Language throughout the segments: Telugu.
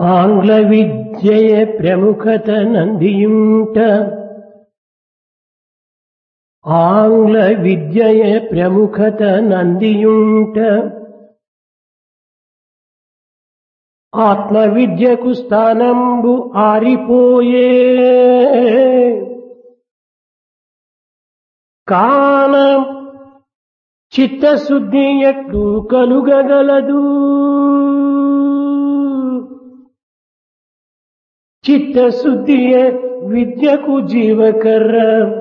ఆంగ్ల విద్యయ ప్రముఖత నందియుంట ఆంగ్ల విద్యయ ప్రముఖత నందియుంట ఆత్మ విద్యకు స్థానంబు ఆరిపోయే కాన చిత్తశుద్ధి ఎట్లు కలుగగలదు చిత్తశుద్ధియే విద్యకు జీవకర్ర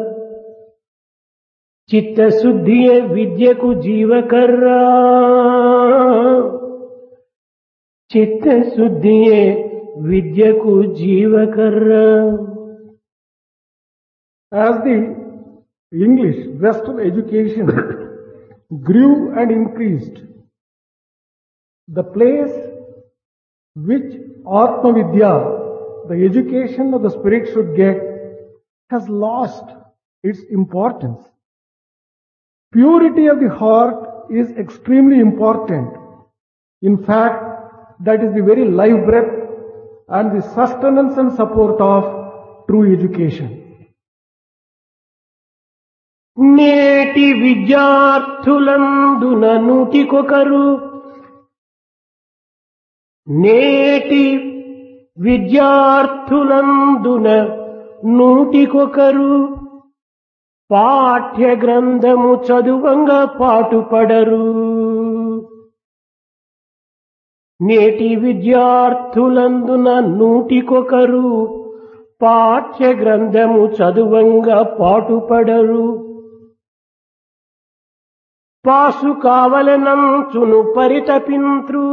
చిత్తశుద్ధియే విద్యకు జీవకర్ర చిత్తశుద్ధియే విద్యకు జీవకర్ర. As the English Western education grew and increased, the place which Atma Vidya, the education of the spirit, should get has lost its importance. Purity of the heart is extremely important. In fact, that is the very life breath and the sustenance and support of true education. నేటి విద్యార్థులందున నూటికొకరు నేటి విద్యార్థులందున నూటికొకరు పాఠ్య గ్రంథము చదువంగా పాటుపడరు. నేటి విద్యార్థులందున నూటికొకరు పాఠ్య గ్రంథము చదువంగా పాటుపడరు. పాసు కావలనంచును పరితపింత్రు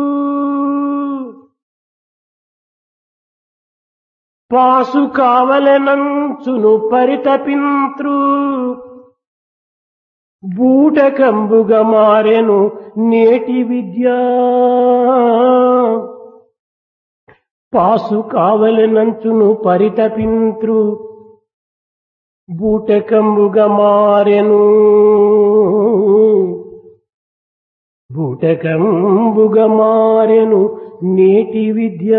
పాసు కావలనంచును పరితపింత్రు బూటకంబుగా మారెను నేటి విద్య పాసు కావలనంచును పరితపింత్రు బూటకంబుగా మారెను బూటకంబుగా మారెను నేటి విద్య.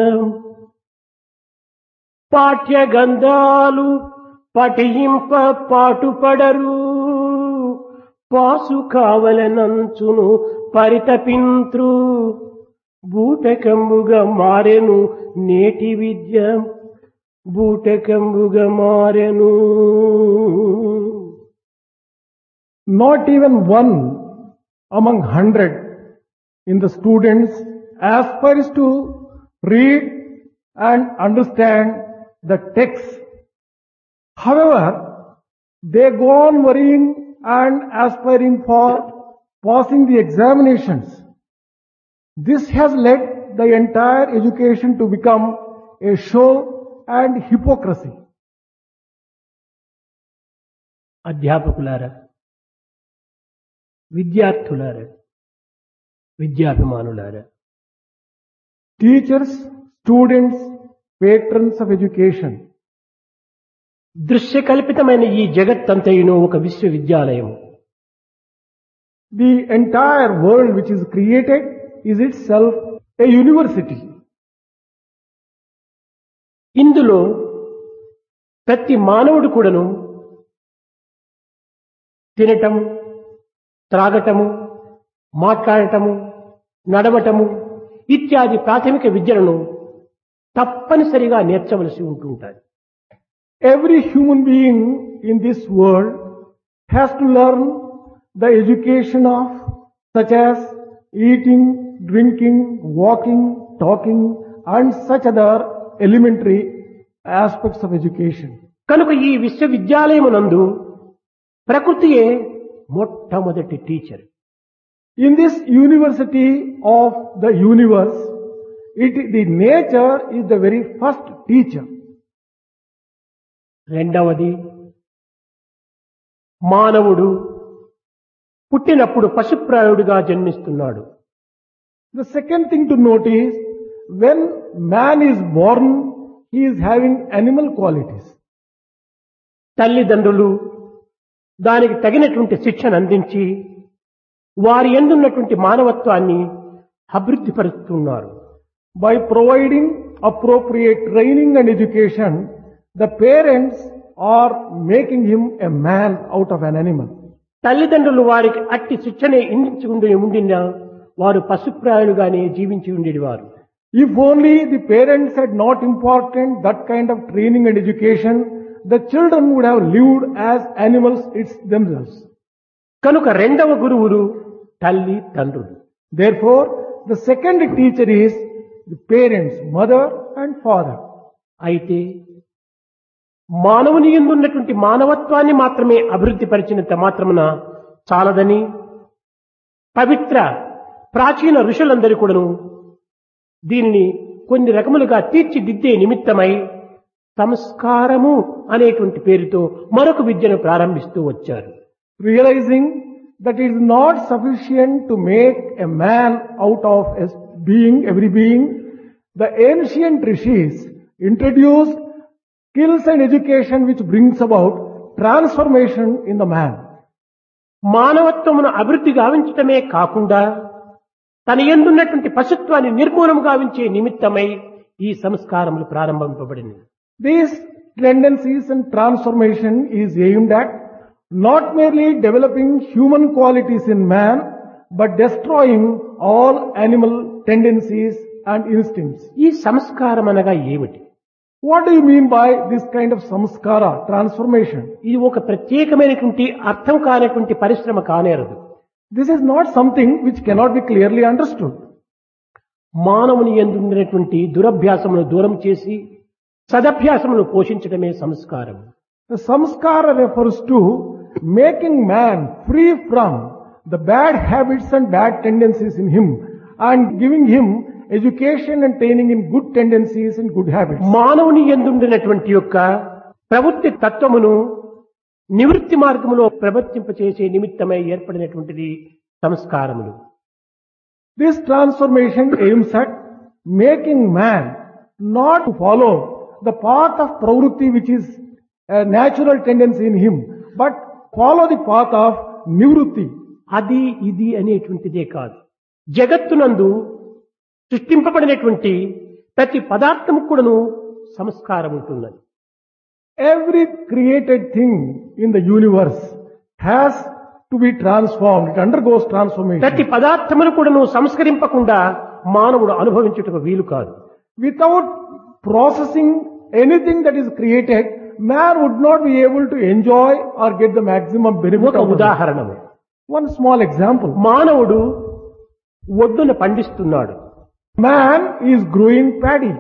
పాఠ్య గ్రంథాలు పఠింప పాటుపడరు పాసు కావలనంచును పరితపింత్రు బూటకంబుగా మారెను నేటి విద్య బూటకంబుగా మారెను. Not even one among 100 in the students aspires to read and understand the text. However, they go on worrying and aspiring for passing the examinations. This has led the entire education to become a show and hypocrisy. అధ్యాపకులారా, విద్యార్థులారా, విద్యాభిమానులారా, Teachers, students, patrons of education, దృశ్యకల్పితమైన ఈ జగత్తంతయును ఒక విశ్వవిద్యాలయము. the entire world which is created is itself a university. ఇందులో ప్రతి మానవుడు కూడాను తినటము, త్రాగటము, మాట్లాడటము, నడవటము ఇత్యాది ప్రాథమిక విద్యలను తప్పనిసరిగా నేర్చవలసి ఉంటుంటారు. Every human being in this world has to learn the education of such as eating, drinking, walking, talking and such other elementary aspects of education. కనుక ఈ విశ్వవిద్యాలయమునందు ప్రకృతియే మొట్టమొదటి teacher. In this university of the universe, the nature is the very first teacher. రెండవది మానవుడు పుట్టినప్పుడు పశుప్రాయుడుగా జన్మిస్తున్నాడు. The second thing to note is when man is born, he is having animal qualities. తల్లిదండ్రులు దానికి తగినటువంటి శిక్షణ అందించి వారి యందున్నటువంటి మానవత్వాన్ని అభివృద్ధిపరుస్తున్నారు. By providing appropriate training and education, the parents are making him a man out of an animal. తల్లిదండ్రులు వారికి అట్టి శిక్షణ ఉండినా వారు పశుప్రాయులుగానే జీవించి ఉండేవారు. If only the parents had not imparted that kind of training and education, the children would have lived as animals themselves. కనుక రెండవ గురువులు తల్లి తండ్రులు. Therefore, the second teacher is the parents, mother and father. అయితే మానవుని యందు ఉన్నటువంటి మానవత్వాన్ని మాత్రమే అభివృద్ధి పరిచినంత మాత్రమున చాలదని పవిత్ర ప్రాచీన ఋషులందరూ కూడాను దీనిని కొన్ని రకములుగా తీర్చిదిద్దే నిమిత్తమై సంస్కారము అనేటువంటి పేరుతో మరొక విద్యను ప్రారంభిస్తూ వచ్చారు. Realizing that it is not sufficient to make a man out of a being, every being, the ancient rishis introduced skills and education which brings about transformation in the man. మానవత్వమును అభివృద్ధి గావించటమే కాకుండా తన యందున్నటువంటి పశుత్వాన్ని నిర్మూలన గావించే నిమిత్తమై ఈ సంస్కారములు ప్రారంభింపబడినవి. These tendencies and transformation is aimed at not merely developing human qualities in man, but destroying all animal tendencies and instincts. ఈ సంస్కారం అనగా ఏమిటి? What do you mean by this kind of samskara, transformation? ఇది ఒక ప్రత్యేకమైనటువంటి అర్థం కానటువంటి పరిశ్రమ కానేరదు. This is not something which cannot be clearly understood. మానవుని యందు ఉన్నటువంటి దురభ్యాసమును దూరం చేసి సదభ్యాసమును పోషించడమే సంస్కారం. The samskara refers to making man free from the bad habits and bad tendencies in him and giving him education and training in good tendencies and good habits. మానవుని యందుండినటువంటి యొక్క ప్రవృత్తి తత్వమును నివృత్తి మార్గములో ప్రవర్తింపచేసే నిమిత్తమై ఏర్పడినటువంటిది సంస్కారములు. This transformation aims at making man not to follow the path of pravrutti which is a natural tendency in him, but follow the path of nivrutti. అది ఇది అనేటువంటిదే కాదు. జగత్తునందు సృష్టింపబడినటువంటి ప్రతి పదార్థము కూడాను సంస్కారం ఉంటున్నది. Every created thing in the universe has to be transformed. It undergoes transformation. ప్రతి పదార్థమును కూడాను సంస్కరింపకుండా మానవుడు అనుభవించుటకు వీలు కాదు. Without processing anything that is created, man would not be able to enjoy or get the maximum benefit ఒక of it. ఉదాహరణము. One small example. మానవుడు ఒడ్డును పండిస్తున్నాడు. Man is growing paddy.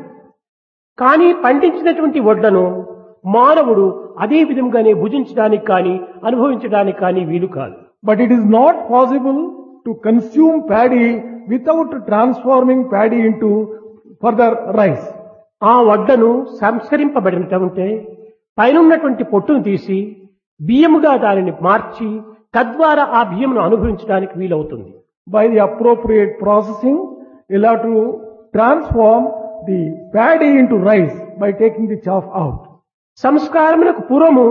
కానీ పండించినటువంటి వడ్లను మానవుడు అదే విధంగానే భుజించడానికి కానీ అనుభవించడానికి కానీ వీలు కాదు. But it is not possible to consume paddy without transforming paddy into further rice. ఆ వడ్లను సంస్కరింపబడినటువంటి పైనున్నటువంటి పొట్టును తీసి బియ్యముగా దానిని మార్చి తద్వారా ఆ బియ్యమును అనుభవించడానికి వీలవుతుంది. By the appropriate processing, you'll have to transform the paddy into rice by taking the chaff out. సంస్కారములకు పూర్వము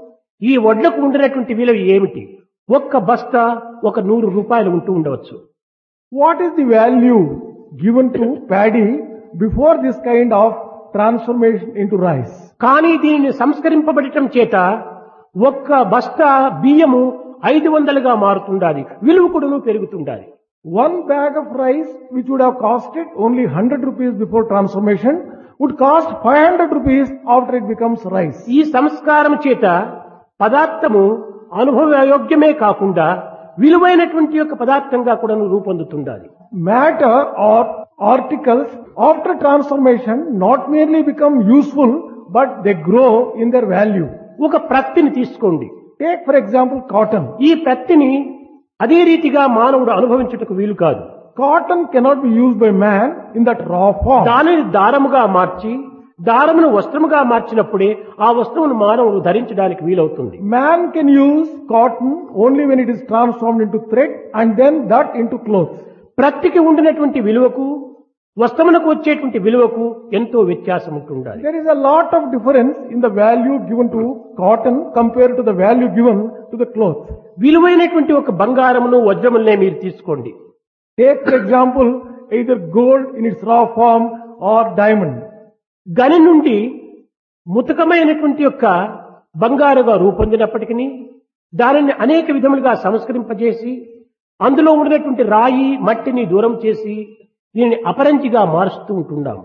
ఈ వడ్లకు ఉండినటువంటి విలువ ఏమిటి? ఒక్క బస్తా ఒక 100 రూపాయలు ఉంటూ ఉండవచ్చు. What is the value given to paddy before this kind of transformation into rice? కానీ దీనిని సంస్కరింపబడటం చేత ఒక్క బస్తా బియ్యము 500గా మారుతుండాలి. విలువ కూడాను పెరుగుతుండాలి. One bag of rice which would have costed only 100 rupees before transformation would cost 500 rupees after it becomes rice. ఈ సంస్కారం చేత పదార్థము అనుభవయోగ్యమే కాకుండా విలువైనటువంటి యొక్క పదార్థంగా కూడా రూపొందుతుండాలి. Matter or articles after transformation not merely become useful but they grow in their value. ఒక ప్రత్తిని తీసుకోండి. Take for example cotton. ఈ ప్రత్తిని అదే రీతిగా మానవుడు అనుభవించుటకు వీలు కాదు. Cotton cannot be used by man in that raw form. దానిని దారముగా మార్చి దారమును వస్త్రముగా మార్చినప్పుడే ఆ వస్త్రమును మానవుడు ధరించడానికి వీలవుతుంది. Man can use cotton only when it is transformed into thread and then that into clothes. ప్రత్తికి ఉండినటువంటి విలువకు వస్త్రమునకు వచ్చేటువంటి విలువకు ఎంతో వ్యత్యాసం ఉంటుండాలి. There is a lot of difference in the value given to cotton compared to the value given to the cloth. విలువైనటువంటి ఒక బంగారమును వజ్రములనే మీరు తీసుకోండి. Take for example either gold in its raw form or diamond. గని నుండి ముతకమైనటువంటి యొక్క బంగారుగా రూపొందినప్పటికీ దానిని అనేక విధములుగా సంస్కరింపజేసి అందులో ఉన్నటువంటి రాయి మట్టిని దూరం చేసి దీనిని అపరంజిగా మారుస్తూ ఉంటున్నాము.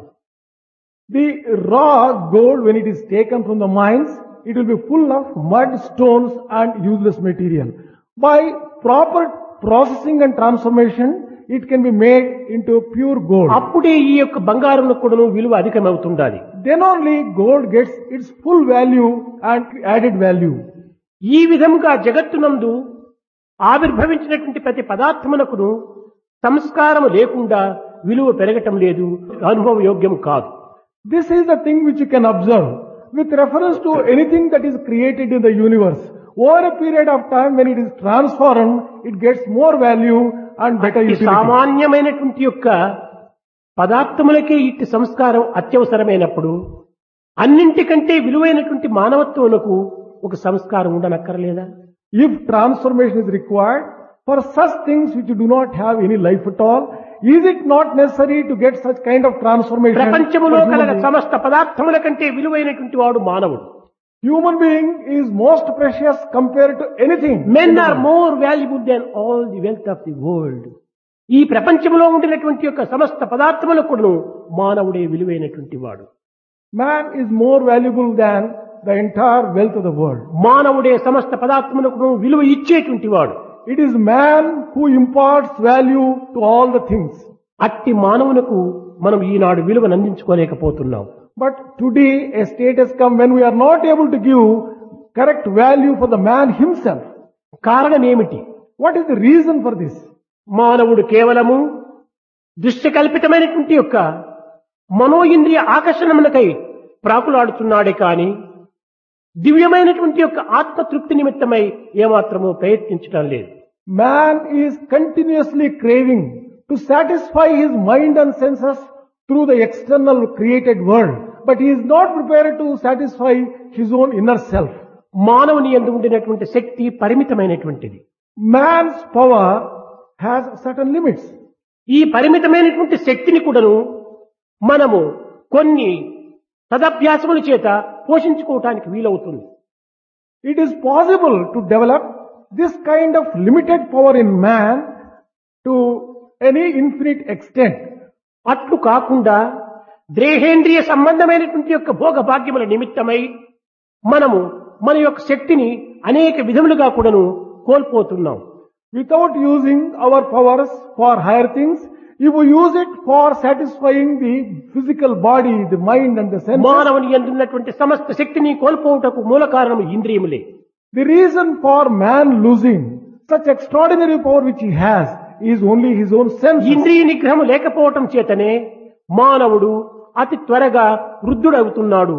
The raw gold, when it is taken from the mines, it will be full of mud, stones and useless material. By proper processing and transformation, it can be made into pure gold. అప్పుడే ఈ యొక్క బంగారం కూడా విలువ అధికమవుతుండాలి. Then only gold gets its full value and added value. ఈ విధముగా జగత్తునందు ఆవిర్భవించినటువంటి ప్రతి పదార్థమునకును సంస్కారం లేకుండా విలువ పెరగటం లేదు, అనుభవ యోగ్యం కాదు. This is the thing which you can observe with reference to anything that is created in the universe. Over a period of time, when it is transformed, it gets more value and better అట్టి utility. సామాన్యమైనటువంటి యొక్క పదార్థములకే ఇట్టి సంస్కారం అత్యవసరమైనప్పుడు అన్నింటికంటే విలువైనటువంటి మానవత్వమునకు ఒక సంస్కారం ఉండనక్కర్లేదా? If transformation is required for such things which do not have any life at all, is it not necessary to get such kind of transformation? ప్రపంచములో for human కలగ being? సమస్త పదార్థముల కంటే విలువైనటువంటి వాడు మానవుడు. Human being is most precious compared to anything. Men are more valuable than all the wealth of the world. ఈ ప్రపంచంలో ఉండినటువంటి యొక్క సమస్త పదార్థములకు మానవుడే విలువైనటువంటి వాడు. Man is more valuable than the entire wealth of the world. మానవుడే సమస్త పదార్థములకు విలువ ఇచ్చేటువంటి వాడు. It is man who imparts value to all the things. అట్టి మానవునకు మనం ఈనాడు విలువను అందించుకోలేకపోతున్నాం. But today a state has come when we are not able to give correct value for the man himself. కారణం ఏమిటి? What is the reason for this? మానవుడు కేవలము దృశ్యకల్పితమైనటువంటి యొక్క మనోఇంద్రియ ఆకర్షణములకై ప్రాకులాడుతున్నాడే కాని దివ్యమైనటువంటి యొక్క ఆత్మతృప్తి నిమిత్తమై ఏమాత్రమూ ప్రయత్నించడం లేదు. Man is continuously craving to satisfy his mind and senses through the external created world, but he is not prepared to satisfy his own inner self. మానవుని యందు ఉండినటువంటి శక్తి పరిమితమైనటువంటిది. Man's power has certain limits. ఈ పరిమితమైనటువంటి శక్తిని కూడాను మనము కొన్ని సదభ్యాసముల చేత పోషించుకోవటానికి వీలవుతుంది. It is possible to develop this kind of limited power in man to any infinite extent. అట్లు కాకుండా దేహేంద్రియ సంబంధమైనటువంటి యొక్క భోగ భాగ్యముల నిమిత్తమై మనము మన యొక్క శక్తిని అనేక విధములుగా కూడాను కోల్పోతున్నాం. Without using our powers for higher things, if we use it for satisfying the physical body, the mind and the senses, మానవుని యందు ఉన్నటువంటి సమస్త శక్తిని కోల్పోవుటకు మూల కారణం ఇంద్రియములే. the reason for man losing such extraordinary power which he has is only his own senses. ఇంద్రియ నిగ్రహం లేకపోవటం చేతనే మానవుడు అతి త్వరగా వృద్ధుడవుతున్నాడు.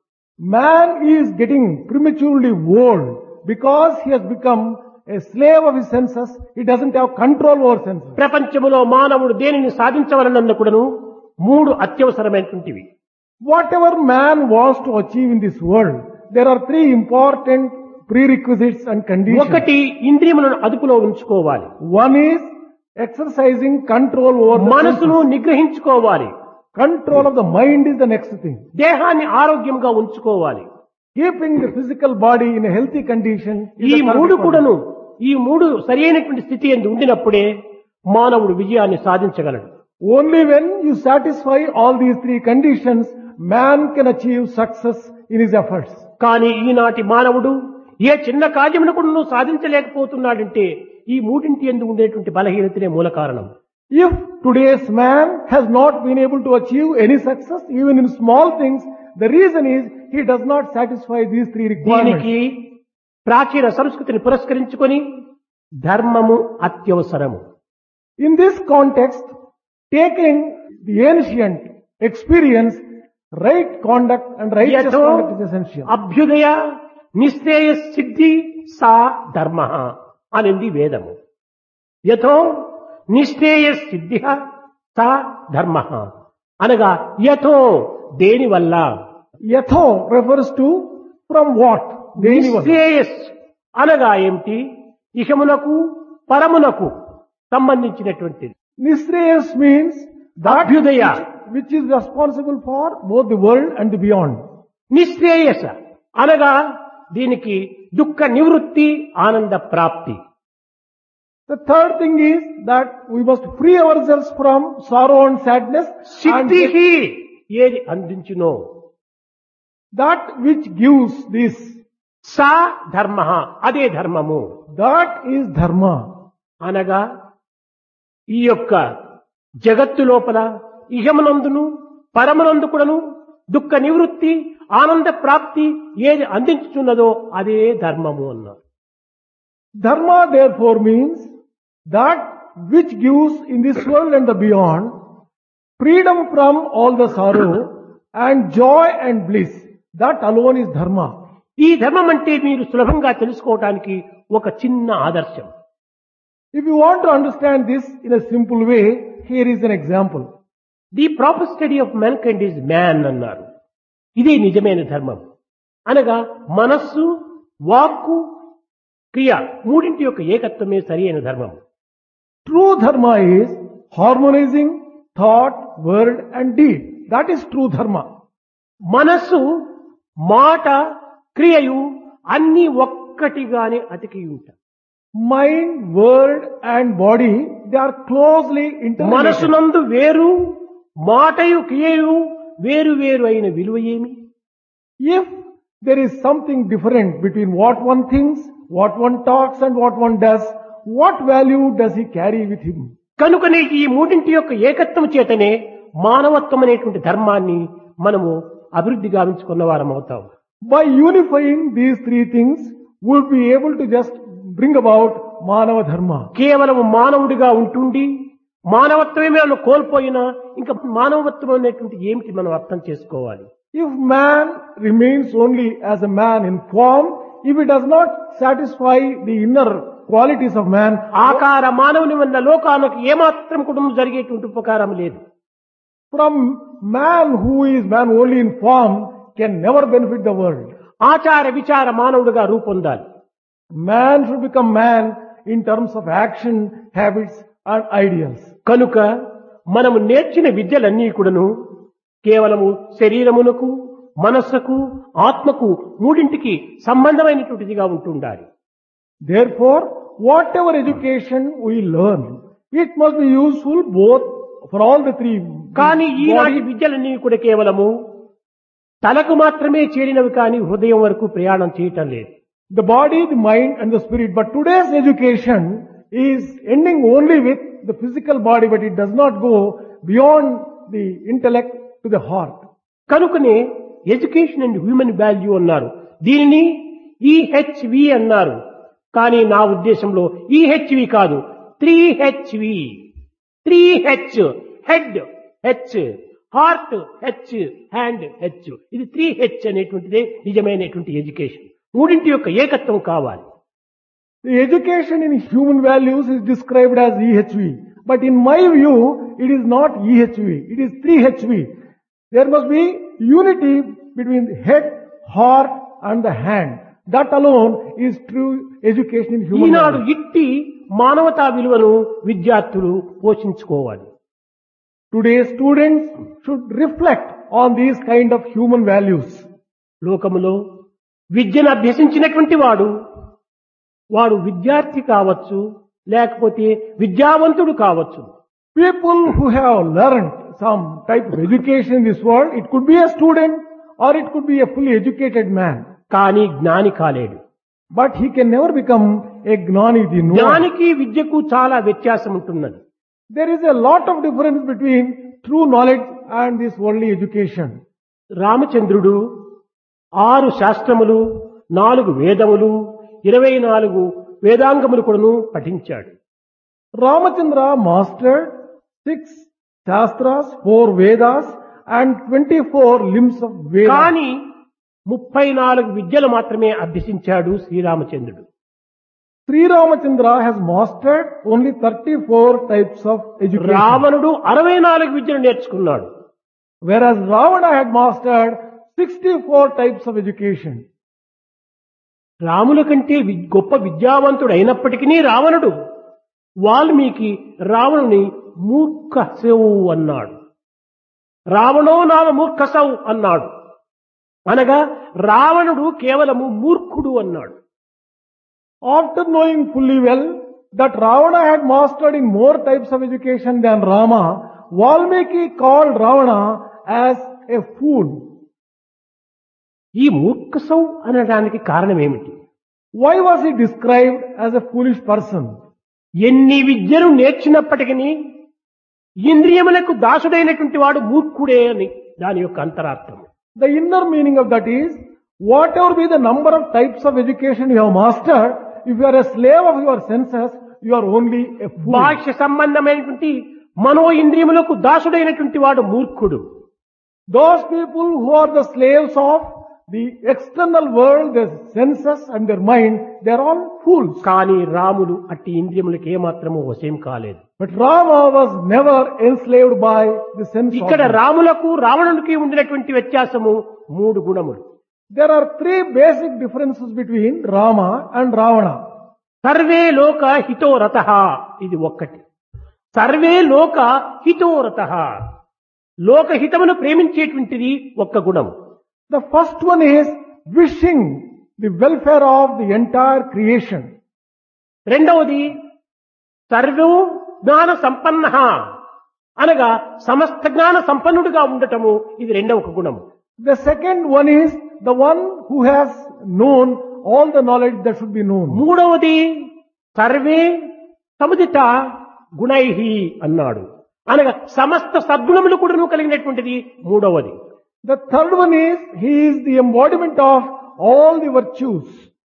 Man is getting prematurely old because he has become a slave of his senses. He doesn't have control over senses. ప్రపంచములో మానవుడు దేనిని సాధించవలనన్న కూడాను మూడు అత్యవసరమైనటువంటివి. Whatever man wants to achieve in this world, there are three important prerequisites and conditions. ఒకటి ఇంద్రియములను అదుపులో ఉంచుకోవాలి. One is exercising control over the మనసును senses. నిగ్రహించుకోవాలి. Control of the mind is the next thing. దేహాన్ని ఆరోగ్యంగా ఉంచుకోవాలి. Keeping the physical body in a healthy condition is ఈ the third మూడు requirement. కూడాను ఈ మూడు సరి అయినటువంటి స్థితి ఎందు ఉండినప్పుడే మానవుడు విజయాన్ని సాధించగలడు. Only when you satisfy all these three conditions, man can achieve success in his efforts. కానీ ఈనాటి మానవుడు ఏ చిన్న కార్యమును కూడా సాధించలేకపోతున్నాడంటే ఈ మూడింటి ఎందు ఉండేటువంటి బలహీనతనే మూల కారణం. If today's man has not been able to achieve any success even in small things, the reason is he does not satisfy these three requirements. దీనికి ప్రాచీన సంస్కృతిని పురస్కరించుకొని ధర్మము అత్యవసరము. In this context, taking the ancient experience, right conduct and righteous యథో conduct is essential. అభ్యుదయ నిశ్రేయ సిద్ధి సా ధర్మ అనింది వేదము. యథో నిశ్రేయ సిద్ధి సా ధర్మ అనగా యథో దేని వల్ల, Yatho refers to from what? నిశ్రేయస్ అనగా ఏమిటి? ఇహమునకు పరమునకు సంబంధించినటువంటిది. Nisreyas means that అభ్యుదయ which is responsible for both the world and the beyond. నిశ్రేయస అనగా దీనికి దుఃఖ నివృత్తి ఆనంద ప్రాప్తి. The third thing is that we must free ourselves from sorrow and sadness, and సిద్ధి ఏది అందించునో that which gives this, సా ధర్మ అదే ధర్మము that is dharma. అనగా ఈ యొక్క జగత్తు లోపల ఇహమునందును పరమనందు కూడాను దుఃఖ నివృత్తి ఆనంద ప్రాప్తి ఏది అందించుతున్నదో అదే ధర్మము అన్నారు. Dharma therefore means that which gives in this world and the beyond freedom from all the sorrow and joy and bliss. That alone is dharma. ఈ ధర్మం అంటే మీరు సులభంగా తెలుసుకోవడానికి ఒక చిన్న ఆదర్శం. If you want to understand this in a simple way, here is an example. The proper study of mankind is man అన్నారు. ఇదే నిజమైన ధర్మం. అనగా మనస్సు వాక్కు క్రియ మూడింటి యొక్క ఏకత్వమే సరి అయిన ధర్మం. True dharma is harmonizing thought, word and deed. That is true dharma. మనస్సు మాట క్రియయు అన్ని ఒక్కటిగానే అతికి ఉంటాయి. Mind, word and body, they are closely interrelated. మనసునందు వేరు మాటయు క్రియయు వేరు వేరు అయిన విలువ ఏమి? If there is something different between what one thinks, what one talks and what one does, what value does he carry with him? కనుకనే ఈ మూడింటి యొక్క ఏకత్వం చేతనే మానవత్వం అనేటువంటి ధర్మాన్ని మనము అభివృద్ధి గావించుకున్న వారం అవుతాం. By unifying these three things, we would be able to just bring about Manava Dharma. కేవలం మానవుడిగా ఉంటుండి మానవత్వమే మనం కోల్పోయినా ఇంకా మానవత్వం అనేటువంటి ఏమిటి మనం అర్థం చేసుకోవాలి. If man remains only as a man in form, if he does not satisfy the inner qualities of man, ఆకార మానవుని వల్ల లోకానికి ఏమాత్రం కూడా జరిగేటువంటి ఉపకారం లేదు. from man who is man only in form can never benefit the world. ఆచార విచార మానవుడిగా రూపొందాలి. Man should become man in terms of action, habits and ideals. కనుక మనము నేర్చిన విద్యలన్నీ కూడాను కేవలము శరీరమునకు మనస్సుకు ఆత్మకు మూడింటికి సంబంధమైనటువంటిదిగా ఉంటుండాలి. Therefore, whatever education we learn, it must be useful both for all the three. కానీ ఈనాటి body. విద్యలన్నీ కూడా కేవలము తలకు మాత్రమే చేరినవి కానీ హృదయం వరకు ప్రయాణం చేయటం లేదు. The body, the mind and the spirit. But today's education is ending only with the physical body, but it does not go beyond the intellect to the heart. కనుకనే ఎడ్యుకేషన్ అండ్ హ్యూమన్ వాల్యూ అన్నారు. దీనిని ఈహెచ్వి అన్నారు. కానీ నా ఉద్దేశంలో ఈహెచ్వి కాదు, 3హెచ్వి. 3హెచ్ head H, heart H, hand H. ఇది 3హెచ్ అనేటువంటిదే నిజమైనటువంటి ఎడ్యుకేషన్. మూడింటి యొక్క ఏకత్వం కావాలి. The education in human values is described as EHV. But in my view, it is not EHV. It is 3HV. There must be unity between the head, heart and the hand. That alone is true education in human Eenadu values. ఇట్టి మానవతా విలువను విద్యార్థులు పోషించుకోవాలి. Today's students should reflect on these kind of human values. లోకములో విద్యను అభ్యసించినటువంటి వాడు విద్యార్థి కావచ్చు, లేకపోతే విద్యావంతుడు కావచ్చు. People who have learned some type of education in this world, it could be a student or it could be a fully educated man. కానీ జ్ఞాని కాలేడు. But he can never become a gnani, the knower. జ్ఞానికి విద్యకు చాలా వ్యత్యాసం ఉంటున్నది. There is a lot of difference between true knowledge and this worldly education. రామచంద్రుడు 6 శాస్త్రములు, 4 వేదములు, 24 వేదాంగములు కూడాను పఠించాడు. Ramachandra mastered 6 Shastras, 4 Vedas and 24 limbs of Vedas. కానీ 34 విద్యలు మాత్రమే అభ్యసించాడు శ్రీరామచంద్రుడు. Sri Ramachandra has mastered only 34 types of education. రావణుడు 64 విద్యలు నేర్చుకున్నాడు. Whereas Ravana had mastered 64 types of education. రాముల కంటే గొప్ప విద్యావంతుడు అయినప్పటికీ రావణుడు వాల్మీకి రావణుని మూర్ఖ శివు అన్నాడు. రావణో నామ మూర్ఖసౌ అన్నాడు. అనగా రావణుడు కేవలము మూర్ఖుడు అన్నాడు. After knowing fully well that Ravana had mastered in more types of education than Rama, Valmiki called Ravana as a fool. ఈ మూర్ఖసౌ అనడానికి కారణం ఏమిటి? Why was he described as a foolish person? ఎన్ని విద్యలు నేర్చినప్పటికీ ఇంద్రియములకు దాసుడైనటువంటి వాడు మూర్ఖుడే అని దాని యొక్క అంతరార్థం. The inner meaning of that is, whatever be the number of types of education you have mastered, if you are a slave of your senses, you are only a fool. బాహ్య సంబంధమైనటువంటి మనో ఇంద్రియములకు దాసుడైనటువంటి వాడు మూర్ఖుడు. Those people who are the slaves of the external world, their senses and their mind, they are all fools. కానీ రాముడు అట్టి ఇంద్రియములకు ఏమాత్రము వశం కాలేదు. But Rama was never enslaved by the sense ఇక్కడ organs. రాములకు రావణునికి ఉండినటువంటి వ్యత్యాసము 3 గుణములు. There are 3 basic differences between Rama and Ravana. సర్వే లోక హితో రతః, ఇది ఒక్కటి. సర్వే లోక హితో రతః, లోకహితమును ప్రేమించేటువంటిది ఒక్క గుణం. The first one is wishing the welfare of the entire creation. రెండవది సర్వో జ్ఞాన సంపన్న, అనగా సమస్త జ్ఞాన సంపన్నుడిగా ఉండటము, ఇది రెండవ గుణము. The second one is the one who has known all the knowledge that should be known. మూడవది సర్వే సముదిత గుణైహి అన్నాడు, అనగా సమస్త సద్గుణములు కూడా కలిగినటువంటిది మూడవది. The third one is he is the embodiment of all the virtues.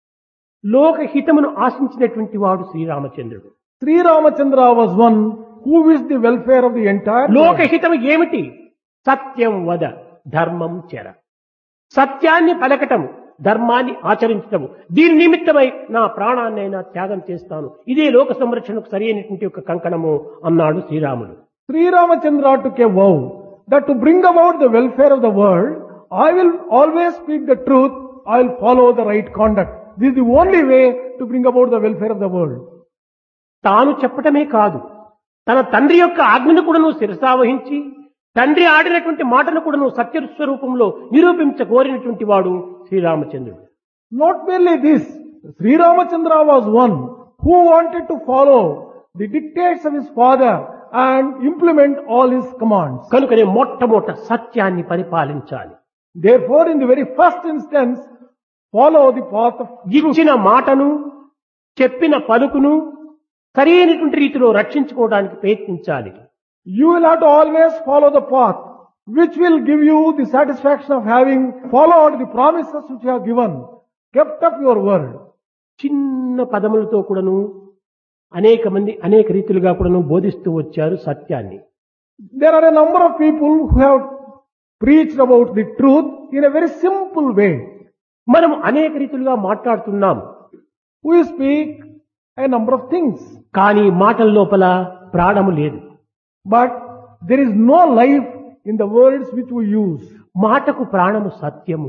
లోకహితమును ఆశించినటువంటి వాడు శ్రీరామచంద్రుడు. Sri Ramachandra was one who wished the welfare of the entire world. లోకహితము ఏమిటి? సత్యం వద ధర్మం చెర, సత్యాన్ని పలకటము, ధర్మాన్ని ఆచరించటము, దీని నిమిత్తమై నా ప్రాణాన్నైనా త్యాగం చేస్తాను, ఇదే లోక సంరక్షణకు సరి అయినటువంటి ఒక కంకణము అన్నాడు శ్రీరాముడు. Sri Ramachandra took a vow that to bring about the welfare of the world, I will always speak the truth, I will follow the right conduct. This is the only way to bring about the welfare of the world. తాను చెప్పటమే కాదు, తన తండ్రి యొక్క ఆజ్ఞను కూడా నువ్వు శిరసావహించి తండ్రి ఆడినటువంటి మాటను కూడా నువ్వు సత్యస్వరూపంలో నిరూపించగోరినటువంటి వాడు శ్రీరామచంద్రుడు. Not merely this, Sri Ramachandra was one who wanted to follow the dictates of his father and implement all his commands. కనుకనే మొట్టమొదట సత్యాన్ని పరిపాలించాలి. Therefore, in the very first instance, follow the path of truth. ఇచ్చిన మాటను చెప్పిన పలుకును సరైనటువంటి రీతిలో రక్షించుకోవడానికి ప్రయత్నించాలి. You will have to always follow the path which will give you the satisfaction of having followed the promises which you have given, kept up your word. చిన్న పదములతో కూడాను అనేక మంది అనేక రీతిలుగా కూడాను బోధిస్తూ వచ్చారు సత్యాన్ని. There are a number of people who have preached about the truth in a very simple way. మనం అనేక రీతిలుగా మాట్లాడుతున్నాం. We speak a number of things, కానీ మాటల లోపల ప్రాణము లేదు. but there is no life in the words which we use. మాటకు ప్రాణము సత్యము.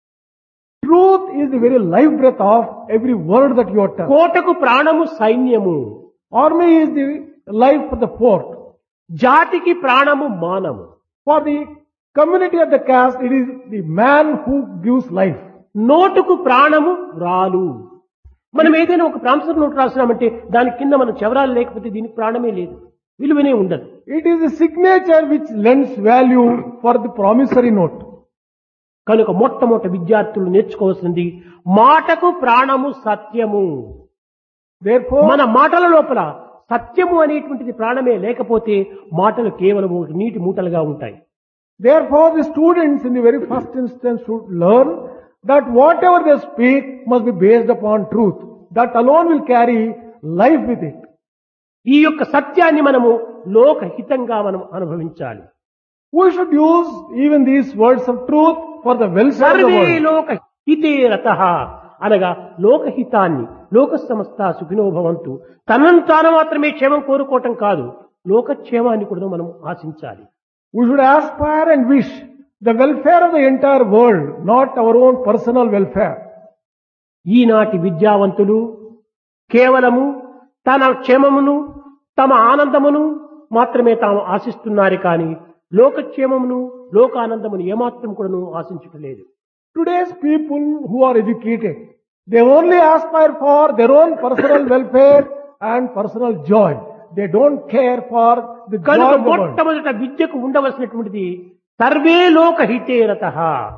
Truth is the very life breath of every word that you utter. కోటకు ప్రాణము సైన్యము. Army is the life for the fort. జాతికి ప్రాణము మానము. For the community of the caste, it is the man who gives life. నోటుకు ప్రాణము రాలు. మనం ఏదైనా ఒక ప్రామిసరీ నోట్ రాసినామంటే దాని కింద మనం చెవరాలు లేకపోతే దీనికి ప్రాణమే లేదు, విలువనే ఉండదు. It is the signature which lends value for the promissory note. కనుక మొట్టమొదటి విద్యార్థులు నేర్చుకోవాల్సింది మాటకు ప్రాణము సత్యము. Therefore, మన మాటల లోపల సత్యము అనేటువంటిది ప్రాణమే లేకపోతే మాటలు కేవలం నీటి మూటలుగా ఉంటాయి. Therefore, the students in the very first instance should learn that whatever they speak must be based upon truth. That alone will carry life with it. ఈ యొక్క సత్యాన్ని మనము లోకహితంగా మనం అనుభవించాలి. We should use even these words of truth for the welfare of the సర్వే world. లోక హితే రతః, అనగా లోకహితాన్ని, లోక సమస్త సుఖినో భవంతు, తనను తాను మాత్రమే క్షేమం కోరుకోవటం కాదు, లోకక్షేమాన్ని కూడా మనం ఆశించాలి. We should aspire and wish the welfare of the entire world, not our own personal welfare. ఈనాటి విద్యావంతులు కేవలము తన క్షేమమును తమ ఆనందమును మాత్రమే తాము ఆశిస్తున్నారు కానీ లోకక్షేమమును లోకానందమును ఏమాత్రం కూడాను ఆశించుటలేదు. Today's people who are educated, they only aspire for their own personal welfare and personal joy. They don't care for the joy కనుక of the world. మొట్టమొదట విద్యకు ఉండవలసినటువంటిది సర్వే లోకహితేరతః.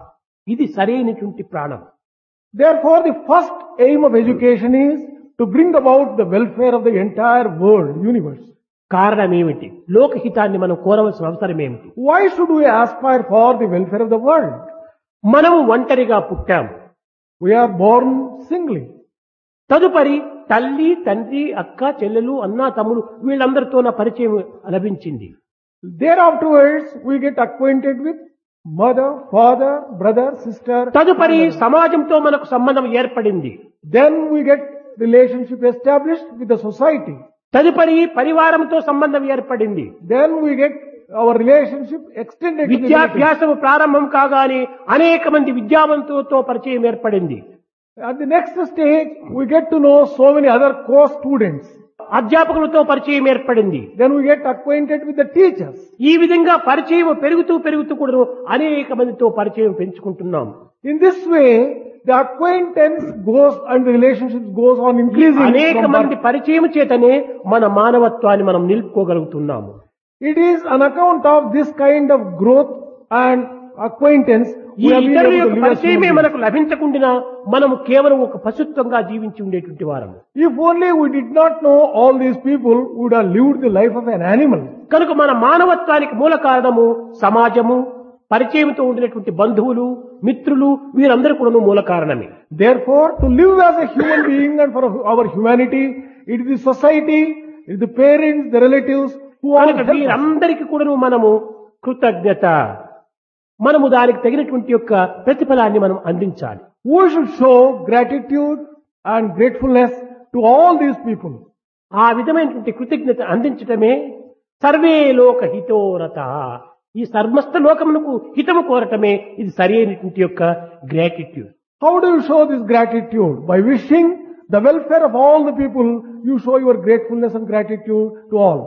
ఇది సరైనటువంటి ప్రాణం. Therefore, the first aim of education is to bring about the welfare of the entire world, universe. కారణం ఏమిటి? లోకహితాన్ని మనం కోరవలసిన అవసరం ఏమిటి? Why should we aspire for the welfare of the world? మనం ఒంటరిగా పుట్టాము. We are born singly. తదుపరి తల్లి, తండ్రి, అక్క, చెల్లెలు, అన్న, తమ్ముడు వీళ్ళందరితో నా పరిచయం లభించింది. Thereafterwards, we get acquainted with mother, father, brother, sister. తదుపరి సమాజంతో మనకు సంబంధం ఏర్పడింది. Then we get relationship established with the society. తదుపరి పరివారంతో సంబంధం ఏర్పడింది. Then we get our relationship extended to the relatives. విద్యాభ్యాసం ప్రారంభం కాగానే అనేక మంది విద్యావంతులతో పరిచయం ఏర్పడింది. At the next stage, we get to know so many other co-students. అధ్యాపకులతో పరిచయం ఏర్పడింది. Then we get acquainted with the teachers. ఈ విధంగా పరిచయం పెరుగుతూ కూడా అనేక మందితో పరిచయం పెంచుకుంటున్నాం. In this way, the acquaintance goes and the relationships goes on increasing. అనేక from మంది birth. పరిచయం చేతనే మన మానవత్వాన్ని మనం నిలుపుకోగలుగుతున్నాము. It is on account of this kind of growth and acquaintance ఈ we have been ఇతరుల able యొక్క to live as పరిచయమే human మనకు లభించకుండా మనము కేవలం ఒక పశుత్వంగా జీవించి ఉండేటువంటి వారము. beings. If only we did not know all these people, we would have lived the life of an animal. కనుక మన మానవత్వానికి మూల కారణము సమాజము, పరిచయంతో ఉండినటువంటి బంధువులు, మిత్రులు వీరందరూ కూడా మూల కారణమే. Therefore, to live as a human being and for our humanity, it is the society, it is the parents, the relatives who all కనుక help us. వీరందరికీ కూడా మనము కృతజ్ఞత, మనము దానికి తగినటువంటి యొక్క ప్రతిఫలాన్ని మనం అందించాలి. We should show gratitude and gratefulness to all these people. ఆ విధమైనటువంటి కృతజ్ఞత అందించటమే సర్వే లోక హితోరత. ఈ సమస్త లోకమునకు హితము కోరటమే ఇది సరి అయినటువంటి యొక్క gratitude. How do you show this gratitude? By wishing the welfare of all the people, you show your gratefulness and gratitude to all.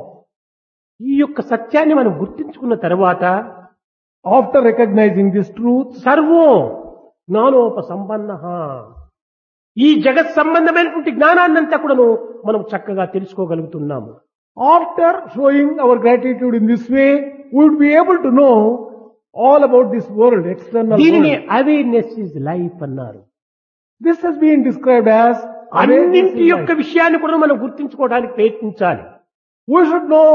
ఈ యొక్క సత్యాన్ని మనం గుర్తించుకున్న తర్వాత After recognizing this truth, సర్వో జ్ఞానోపసంపన్న, ఈ జగత్ సంబంధమైనటువంటి జ్ఞానాన్నంతా కూడాను మనం చక్కగా తెలుసుకోగలుగుతున్నాము. after showing our gratitude in this way, we would be able to know all about this world, external దీనిని world. అవేర్నెస్ ఇస్ లైఫ్ అన్నారు. This has been described as awareness అన్నింటి in యొక్క life. విషయాన్ని కూడా మనం గుర్తించుకోవడానికి ప్రయత్నించాలి. We should know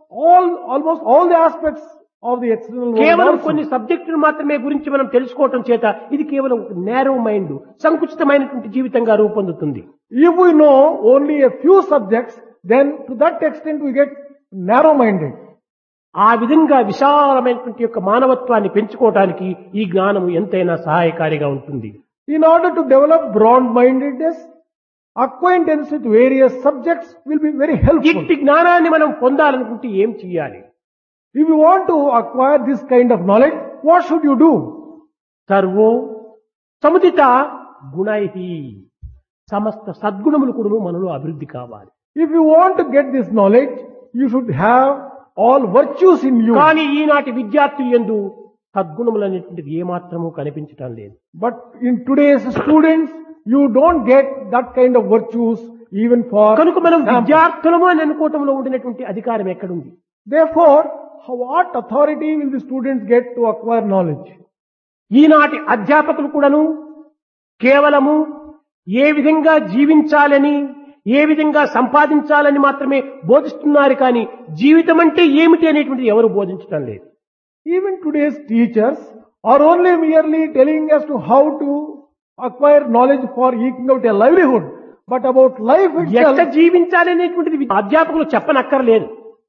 almost all the aspects of the external world. కేవలం also. కొన్ని సబ్జెక్టులు మాత్రమే గురించి మనం తెలుసుకోవటం చేత ఇది కేవలం ఒక నేరో మైండ్, సంకుచితమైనటువంటి జీవితంగా రూపొందుతుంది. If we know only a few subjects, then to that extent we get narrow-minded. ఆ విధంగా విశాలమైనటువంటి యొక్క మానవత్వాన్ని పెంచుకోవడానికి ఈ జ్ఞానం ఎంతైనా సహాయకారిగా ఉంటుంది. In order to develop broad-mindedness, acquaintance with various subjects will be very helpful. ఇట్టి జ్ఞానాన్ని మనం పొందాలనుకుంటే ఏం చేయాలి? If you want to acquire this kind of knowledge, what should you do? సర్వో సముదిత గుణైహి, సమస్త సద్గుణములు కూడా మనలో అభివృద్ధి కావాలి. If you want to get this knowledge, you should have all virtues in you. కానీ ఈనాటి విద్యార్థులు యందు సద్గుణములు అనేటువంటిది ఏమాత్రము కనిపించటం లేదు. But in today's students, you don't get that kind of virtues even for కనుక మనం example. విద్యార్థులము అని అనుకోవటంలో ఉండినటువంటి అధికారం ఎక్కడుంది? Therefore, what authority will the students get to acquire knowledge? ఈనాటి అధ్యాపకులు కూడాను కేవలము ఏ విధంగా జీవించాలని, ఏ విధంగా సంపాదించాలని మాత్రమే బోధిస్తున్నారు కానీ జీవితం అంటే ఏమిటి అనేటువంటిది ఎవరు బోధించడం లేదు. Even today's teachers are only merely telling us to how to acquire knowledge for eking out a livelihood. But about life ఎట్లా itself, జీవించాలి అనేటువంటిది అధ్యాపకులు చెప్పనక్కర్లేదు.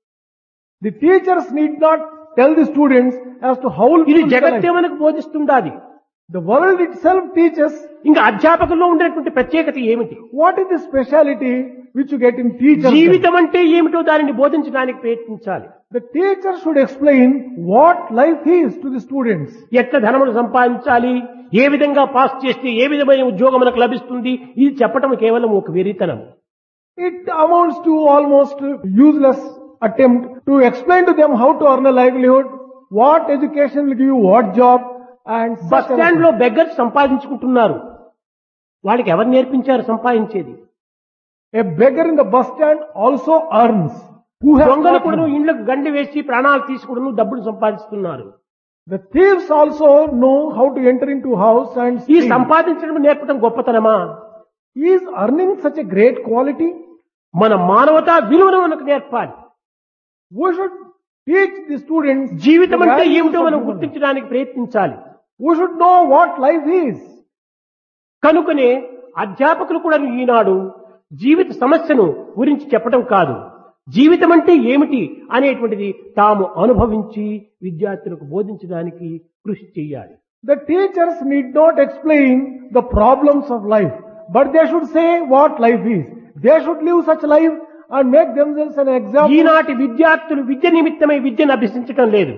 the teachers need not tell the students as to how to ఇది live the జగత్తే life. మనకు బోధిస్తుండాది. The world itself teaches. ఇంకా అధ్యాపకుల్లో ఉండేటువంటి ప్రత్యేకత ఏమిటి? What is the speciality which you get in teachers? జీవితం అంటే ఏమిటో దానిని బోధించడానికి ప్రయత్నించాలి. The teacher should explain what life is to the students. ఎట్లా ధనమును సంపాదించాలి, ఏ విధంగా పాస్ చేస్తే ఏ విధమైన ఉద్యోగం మనకు లభిస్తుంది, ఇది చెప్పటం కేవలం ఒక వెరితనం. It amounts to almost useless attempt to explain to them how to earn a livelihood what education will give you what job, and bus such stand లో other బెగ్గర్స్ సంపాదించుకుంటున్నారు. వాళ్ళకి ఎవరు నేర్పించారు సంపాదించేది? things. A beggar in the bus stand also earns. Who has దొంగలు taught కూడా him? ఇండ్లకు గండి వేసి ప్రాణాలు తీసుకుని డబ్బులు సంపాదిస్తున్నారు. The thieves also know how to enter into house and ఈ steal. సంపాదించడం నేర్పడం గొప్పతనమా? Is earning such a great quality? మన మానవతా విలువను మనకు నేర్పాలి. We should teach the students జీవితం the అంటే values ఏమిటో of మనం human life. గుర్తించడానికి ప్రయత్నించాలి. We should know what life is. కనుకనే అధ్యాపకులు కూడా ఈనాడు జీవిత సమస్యను గురించి చెప్పడం కాదు, జీవితం అంటే ఏమిటి అనేటువంటిది తాము అనుభవించి విద్యార్థులకు బోధించడానికి కృషి చేయాలి. The teachers need not explain the problems of life, but they should say what life is. They should live such life and make themselves an example. ఈనాటి విద్యార్థులు విద్య నిమిత్తమై విద్యను అభ్యసించడం లేదు.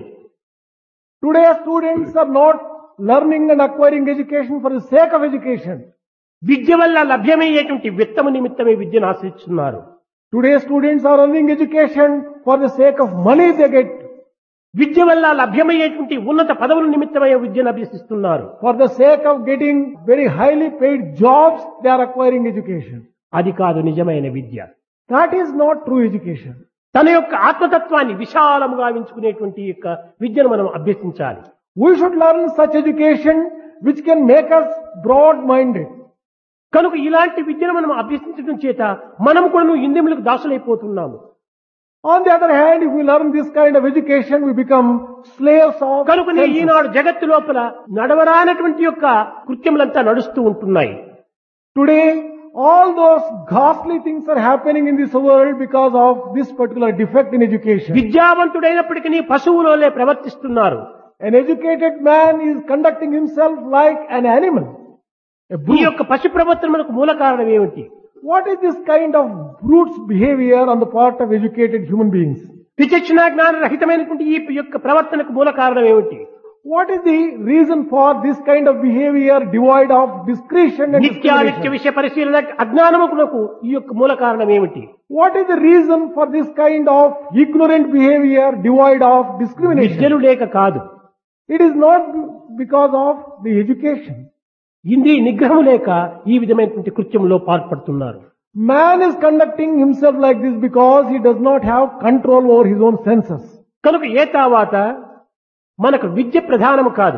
Today's students are not learning and acquiring education for the sake of education. విద్య వల్ల లభ్యమయ్యేటువంటి విత్తము నిమిత్తమే విద్యను ఆశ్రయిస్తున్నారు. Today's students are learning education for the sake of money they get. విద్య వల్ల లభ్యమయ్యేటువంటి ఉన్నత పదవుల నిమిత్తమై విద్యను అభ్యసిస్తున్నారు. For the sake of getting very highly paid jobs, they are acquiring education. అది కాదు నిజమైన విద్య. That is not true education. తన యొక్క ఆత్మతత్వాన్ని విశాలముగా ఎంచుకునేటువంటి యొక్క విద్యను మనం అభ్యసించాలి. We should learn such education which can make us broad-minded. కనుక ఇలాంటి విద్యను మనం అభ్యసించడం చేత మనం కూడా ఇంద్రియములకు దాసులైపోతున్నాము. On the other hand, if we learn this kind of education, we become slaves of కనుకనే senses. ఈనాడు జగత్తు లోపల నడవరానటువంటి యొక్క కృత్యములంతా నడుస్తూ ఉంటున్నాయి. Today, all those ghastly things are happening in this world because of this particular defect in education. విద్యావంతుడైనప్పటికీ పశువులోనే ప్రవర్తిస్తున్నారు. An educated man is conducting himself like an animal. A ఈ brute. యొక్క పశు ప్రవర్తనకు మూల కారణం ఏమిటి? What is this kind of brute's behavior on the part of educated human beings? విచక్షణ జ్ఞాన రహితమైనటువంటి ఈ యొక్క ప్రవర్తనకు మూల కారణం ఏమిటి? What is the reason for this kind of behavior devoid of discretion and నిత్యానిత్య discrimination? విషయ పరిశీలన అజ్ఞానమునకు ఈ యొక్క మూల కారణం ఏమిటి? What is the reason for this kind of ignorant behavior devoid of discrimination? విద్యలు లేక కాదు, It is not because of the education. ఇంద్రియ నిగ్రహం లేక ఈ విధమైనటువంటి కృత్యంలో పాల్పడుతున్నారు. Man is conducting himself like this because he does not have control over his own senses. కనుక ఏ తర్వాత మనకు విద్య ప్రధానము కాదు,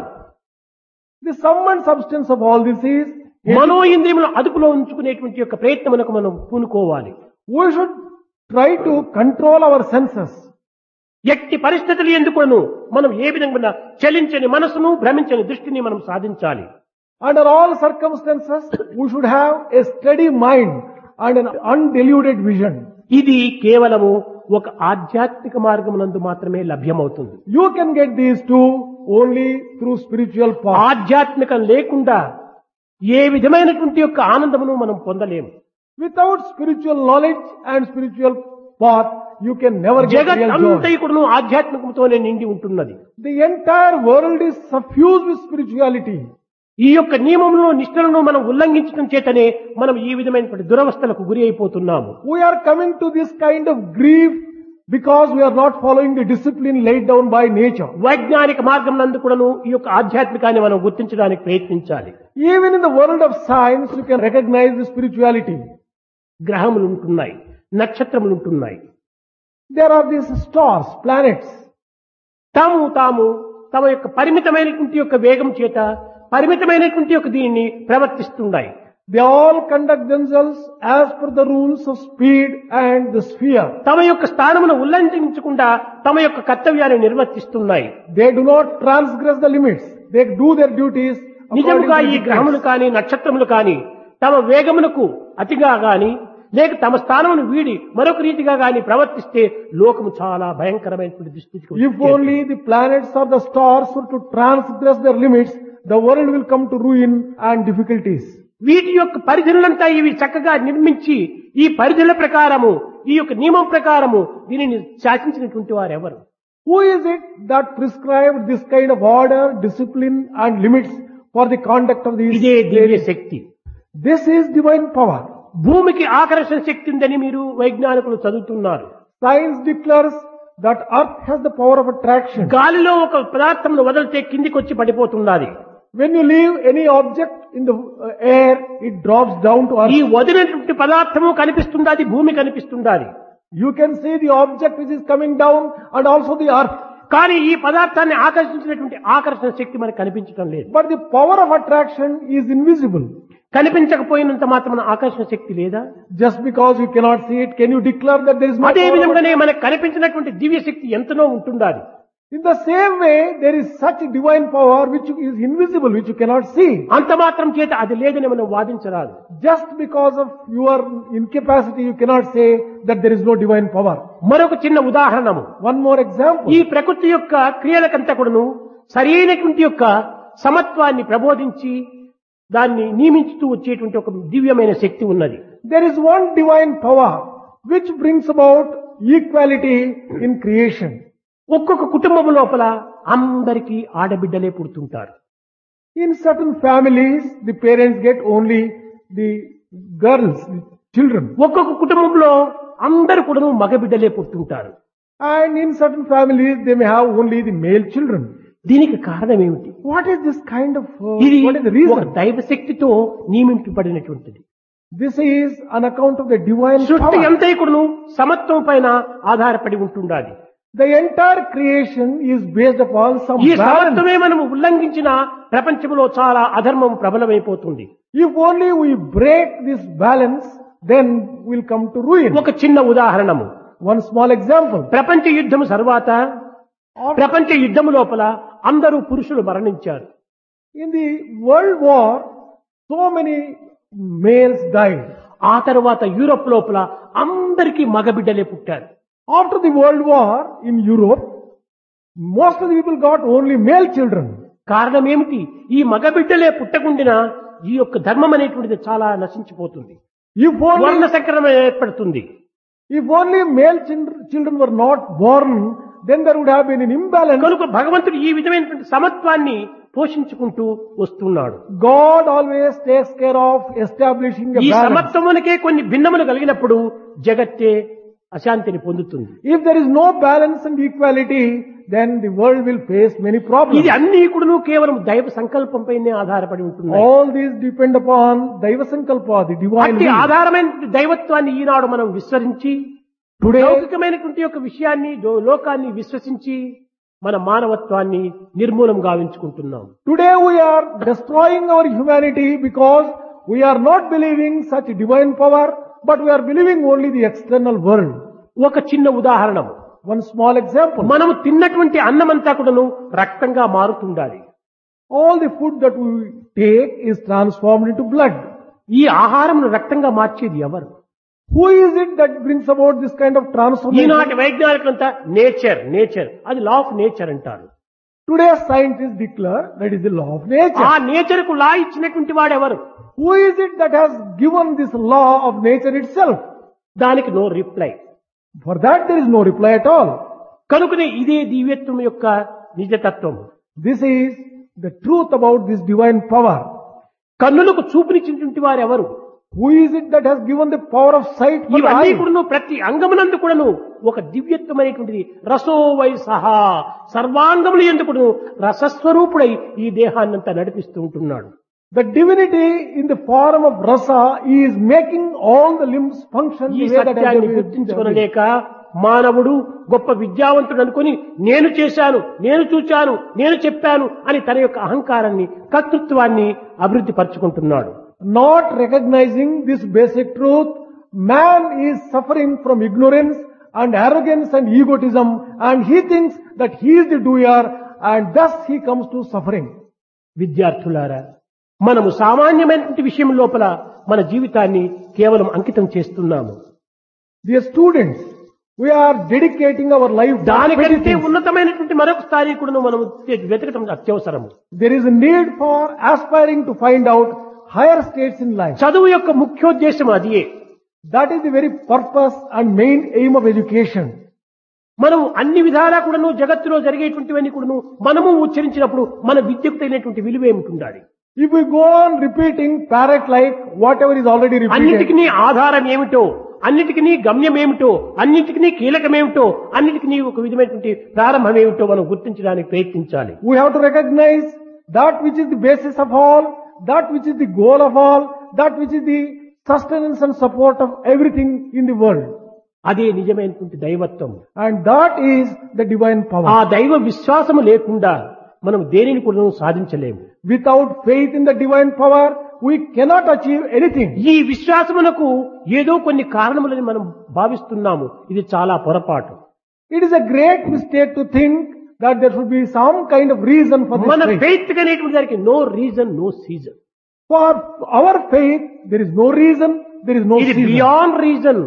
The sum and substance of all this is మనో ఇంద్రియములను అదుపులో ఉంచుకునేటువంటి యొక్క ప్రయత్నమునకు మనం పూనుకోవాలి. we should try to control our senses. ఎట్టి పరిస్థితులు ఎందుకును మనం ఏ విధంగా చలించని మనసును భ్రమించని దృష్టిని మనం సాధించాలి. Under all circumstances, we should have a steady mind and an undiluted vision. ఇది కేవలము ఒక ఆధ్యాత్మిక మార్గమునందు మాత్రమే లభ్యమవుతుంది. You can get these two only through spiritual path. ఆధ్యాత్మికం లేకుండా ఏ విధమైనటువంటి యొక్క ఆనందమును మనం పొందలేము. Without spiritual knowledge and spiritual path, you can never get జగత్ real joy. అంతైకుడును ఆధ్యాత్మికంతోనే నిండి ఉంటున్నది. The entire world is suffused with spirituality. ఈ యొక్క నియమములను నిష్ఠలను మనం ఉల్లంఘించడం చేతనే మనం ఈ విధమైనటువంటి దురవస్థలకు గురి అయిపోతున్నాము. We are coming to this kind of grief because we are not following the discipline laid down by nature. వైజ్ఞానిక మార్గం నందు కూడాను ఈ యొక్క ఆధ్యాత్మికాన్ని మనం గుర్తించడానికి ప్రయత్నించాలి. Even in the world of science, you can recognize the spirituality. గ్రహములు ఉంటున్నాయి, నక్షత్రములు ఉంటున్నాయి. There are these stars, planets. తమ యొక్క పరిమితమైనటువంటి యొక్క వేగం చేత పరిమితమైనటువంటి యొక్క దీనిని ప్రవర్తిస్తున్నాయి. They all conduct themselves as per the rules of speed and the sphere. తమ యొక్క స్థానమును ఉల్లంఘించకుండా తమ యొక్క కర్తవ్యాన్ని నిర్వర్తిస్తున్నాయి. They do not transgress the limits. They do their duties. according నిజముగా to ఈ the గ్రహములు limits. కానీ నక్షత్రములు కానీ తమ వేగమునకు అతిగా గాని లేక తమ స్థానమును వీడి మరొక రీతిగా గాని ప్రవర్తిస్తే లోకము చాలా భయంకరమైనటువంటి దుస్థితికి If వచ్చేది. only the planets or the stars were to transgress their limits, the world will come to ruin and difficulties. వీటి యొక్క పరిధులంతా ఇవి చక్కగా నిర్మించి ఈ పరిధుల ప్రకారము ఈ యొక్క నియమం ప్రకారము దీనిని శాసించినటువంటి వారు ఎవరు? Who is it that prescribed this kind of order, discipline and limits for the conduct of these? ఇదే దివ్య శక్తి. This is divine power. భూమికి ఆకర్షణ శక్తి ఉందని మీరు వైజ్ఞానికులు చదువుతున్నారు. Science declares that earth has the power of attraction. గాలిలో ఒక పదార్థంను వదిలితే కిందికి వచ్చి పడిపోతున్నది. When you leave any object in the air, it drops down to ఈ earth. వదిలినటువంటి పదార్థము కనిపిస్తున్నది, భూమి కనిపిస్తున్నది. You can see the object which is coming down and also the earth. కానీ ఈ పదార్థాన్ని ఆకర్షించినటువంటి ఆకర్షణ శక్తి మనకు కనిపించడం లేదు. But the power of attraction is invisible. కనిపించకపోయినంత మాత్రం ఆకర్షణ శక్తి లేదా? Just because you cannot see it, can you declare that there is no అదే power of విధంగానే మనకు కనిపించినటువంటి దివ్య శక్తి ఎంతనో ఉంటుండాలి. In the same way, there is such a divine power which is invisible, which you cannot see. అంత మాత్రం చేత అది లేదని మనం వాదించరాదు. Just because of your incapacity, you cannot say that there is no divine power. మరొక చిన్న ఉదాహరణము. One more example. ఈ ప్రకృతి యొక్క క్రియలకంతా కూడాను సరైనటువంటి యొక్క సమత్వాన్ని ప్రబోధించి దాన్ని నియమించుతూ వచ్చేటువంటి ఒక దివ్యమైన శక్తి ఉన్నది. There is one divine power which brings about equality in creation. ఒక్కొక్క కుటుంబం లోపల అందరికీ ఆడబిడ్డలే పుడుతుంటారు. In certain families, the parents get only the girls, the children. ఒక్కొక్క కుటుంబంలో అందరు కూడా మగబిడ్డలే పుట్టుంటారు. And in certain families, they may have only the male children. దీనికి కారణం ఏమిటి? What is this kind of, ఇది what is the ఒక reason? దైవ శక్తితో నియమింపబడినటువంటిది. This is on account of the divine సృష్టి power. అంతా కూడాను సమత్వం పైన ఆధారపడి ఉంటుండాలి. The entire creation is based upon some ఈ balance. సమత్వమే మనము ఉల్లంఘించిన ప్రపంచంలో చాలా అధర్మం ప్రబలమైపోతుంది. If only we break this balance, then we'll come to ruin. ఒక చిన్న ఉదాహరణము. One small example. ప్రపంచ యుద్ధం తర్వాత ప్రపంచ యుద్ధం లోపల అందరూ పురుషులు మరణించారు. In the World War, so many males died. ఆ తర్వాత యూరోప్ లోపల అందరికీ మగబిడ్డలే పుట్టారు. After the World War in Europe, most of the people got only male children. కారణం ఏమిటి? ఈ మగబిడ్డలే పుట్టకుండినా ఈ యొక్క ధర్మం అనేటువంటిది చాలా నశించిపోతుంది. If వర్ణ only, సంకరణ ఏర్పడుతుంది. if only male children were not born, then there would have been an imbalance. కనుక భగవంతుడు ఈ విధమైనటువంటి సమత్వాన్ని పోషించుకుంటూ వస్తున్నాడు. God always takes care of establishing a ఈ balance. సమత్వమునకే కొన్ని భిన్నములు కలిగినప్పుడు జగత్తే అశాంతిని పొందుతుంది. If there is no balance and equality, then the world will face many problems. ఇది అన్ని కూడా కేవలం దైవ సంకల్పంపైనే ఆధారపడి ఉంటుంది. All these depend upon Daiva Sankalpa, the divine అట్టి will. ఆధారమైన దైవత్వాన్ని ఈనాడు మనం విస్మరించి Today, లౌకికమైనటువంటి యొక్క విషయాన్ని లోకాన్ని విశ్వసించి మన మానవత్వాన్ని నిర్మూలం గావించుకుంటున్నాం. today we are destroying our humanity because we are not believing such divine power, but we are believing only the external world. ఒక చిన్న ఉదాహరణం. One small example. మనము తిన్నటువంటి అన్నమంతా కూడాను రక్తంగా మారుతుండాలి. All the food that we take is transformed into blood. ఈ ఆహారంను రక్తంగా మార్చేది ఎవరు? Who is it that brings about this kind of transformation? ఈనాటి వైజ్ఞానికులంతా నేచర్ అది లా ఆఫ్ నేచర్ అంటారు. Today scientists declare that is the law of nature. ఆ నేచర్ కు లా ఇచ్చినటువంటి వాడెవరు? Who is it that has given this law of nature itself? దానికి no reply. For that there is no reply at all. కనుకనే ఇదే దివ్యత్వం యొక్క నిజతత్వం. This is the truth about this divine power. కన్నులకు చూపునిచ్చినటువంటి వారెవరు? Who is it that has given the power of sight for the ఇవన్నీ eye? కూడాను ప్రతి అంగమునందు కూడాను ఒక దివ్యత్వమైనటువంటిది రసో వై సహా సర్వాంగములు ఎందుకు రసస్వరూపుడై ఈ దేహాన్నంతా నడిపిస్తూ ఉంటున్నాడు. The divinity in the form of rasa is making all the limbs function ఈ the way that సత్యాన్ని గుర్తించుకొనలేక మానవుడు గొప్ప విద్యావంతుడు అనుకుని నేను చేశాను, నేను చూచాను, నేను చెప్పాను అని తన యొక్క అహంకారాన్ని కర్తృత్వాన్ని అభివృద్ధి పరుచుకుంటున్నాడు. Not recognizing this basic truth, man is suffering from ignorance and arrogance and egotism, and he thinks that he is the doer, and thus he comes to suffering. విద్యార్థులారా, మనము సామాన్యమైనటువంటి విషయం లోపల మన జీవితాన్ని కేవలం అంకితం చేస్తున్నాము. Dear students, we are dedicating our life to దానికంటే medicine. ఉన్నతమైనటువంటి మరొక స్థాయి కూడా మనము వెతకటం అత్యవసరము. There is a need for aspiring to find out higher states in life. చదువు యొక్క ముఖ్యోద్దేశం అదియే. That is the very purpose and main aim of education. మనం అన్ని విధాలా కూడాను జగత్తులో జరిగేటువంటివన్నీ కూడాను మనము ఉచ్చరించినప్పుడు మన విద్యకు తగినటువంటి విలువ ఏమిటి ఉండాలి? If we go on repeating parrot like whatever is already repeated, అన్నిటికీ ఆధారం ఏమిటో అన్నిటికీ గమ్యం ఏమిటో, అన్నిటికీ కీలకమేమిటో, అన్నిటికీ ఒక విధమైనటువంటి ప్రారంభం ఏమిటో మనం గుర్తించడానికి ప్రయత్నించాలి. We have to recognize that which is the basis of all, that which is the goal of all, that which is the sustenance and support of everything in the world. అదే నిజమైనటువంటి దైవత్వం. And that is the divine ఆ power. దైవ విశ్వాసము లేకుండా మనం దేనిని కూడా సాధించలేము. Without faith in the divine power, we cannot achieve anything. ఈ విశ్వాసమునకు ఏదో కొన్ని కారణములని మనం భావిస్తున్నాము. ఇది చాలా పొరపాటు. It is a great mistake to think that there should be some kind of reason for this మన faith. ఫెయిత్ అనేటువంటి దానికి no reason, no season. For our faith, there is no reason, there is no ఇది season. Beyond reason.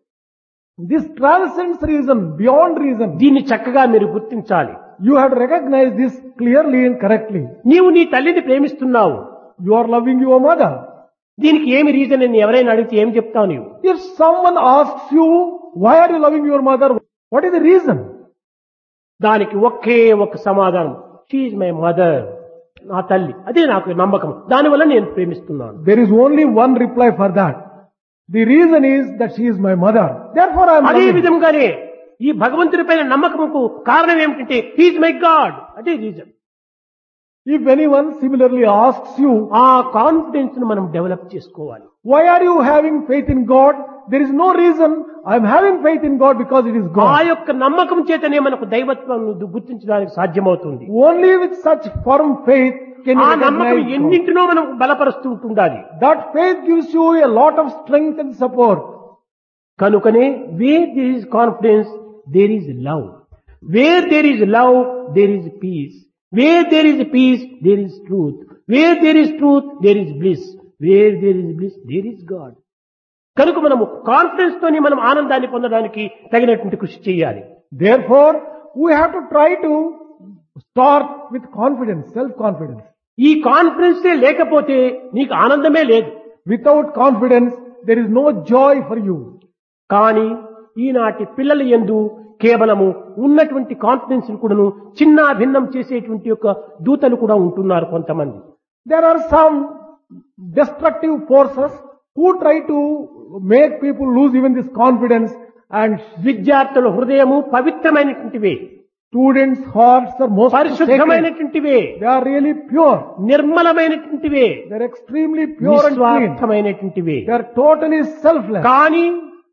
This transcends reason, beyond reason. దీన్ని చక్కగా మీరు గుర్తించాలి. You have to recognize this clearly and correctly. నీవు నీ తల్లిని ప్రేమిస్తున్నావు. You are loving your mother. దీనికి ఏమి రీజన్ అని ఎవరైనా అడిగితే ఏం చెప్తావు నీవు? If someone asks you, why are you loving your mother? What is the reason? దానికి ఒకే ఒక సమాధానం, షీ ఈజ్ మై మదర్, నా తల్లి, అదే నాకు నమ్మకం, దానివల్ల నేను ప్రేమిస్తున్నాను. There is only one reply for that. The reason is that she is my mother. Therefore I am అదే loving. విధంగానే ఈ భగవంతుడి పైన నమ్మకముకు కారణం ఏమిటంటే హీ ఈజ్ మై గాడ్, అదే reason. If anyone similarly asks you, ఆ కాన్ఫిడెన్స్ ను మనం డెవలప్ చేసుకోవాలి. why are you having faith in God? There is no reason. I am having faith in God because it is ఆ God. యొక్క నమ్మకం చేతనే మనకు దైవత్వం గుర్తించడానికి సాధ్యమవుతుంది. Only with such firm faith can ఆ you నమ్మకం recognize God. ఎన్నింటినో మనం బలపరుస్తూ ఉంటుండాలి. That faith gives you a lot of strength and support. కనుకనే where there is confidence there is love, where there is love there is peace, where there is peace there is truth, where there is truth there is bliss, where there is bliss there is God. కనుక మనము కాన్ఫిడెన్స్ తోని మనం ఆనందాన్ని పొందడానికి తగినటువంటి కృషి చేయాలి. Therefore, we have to try to start with confidence, self-confidence. ఈ కాన్ఫిడెన్స్ లేకపోతే నీకు ఆనందమే లేదు. Without confidence, there is no joy for you. కానీ ఈనాటి పిల్లల యందు కేవలము ఉన్నటువంటి కాన్ఫిడెన్స్ కూడాను చిన్న భిన్నం చేసేటువంటి యొక్క దూతలు కూడా ఉంటున్నారు కొంతమంది. There are some destructive forces who try to make people lose even this confidence, and విద్యార్థుల హృదయము పవిత్రమైనటువంటివే, students' hearts are most sacred. పరిశుద్ధమైనటువంటివే, They are really pure. నిర్మలమైనటువంటివే, They are extremely pure and clean. నిస్వార్థమైనటువంటివే. They are totally selfless. కానీ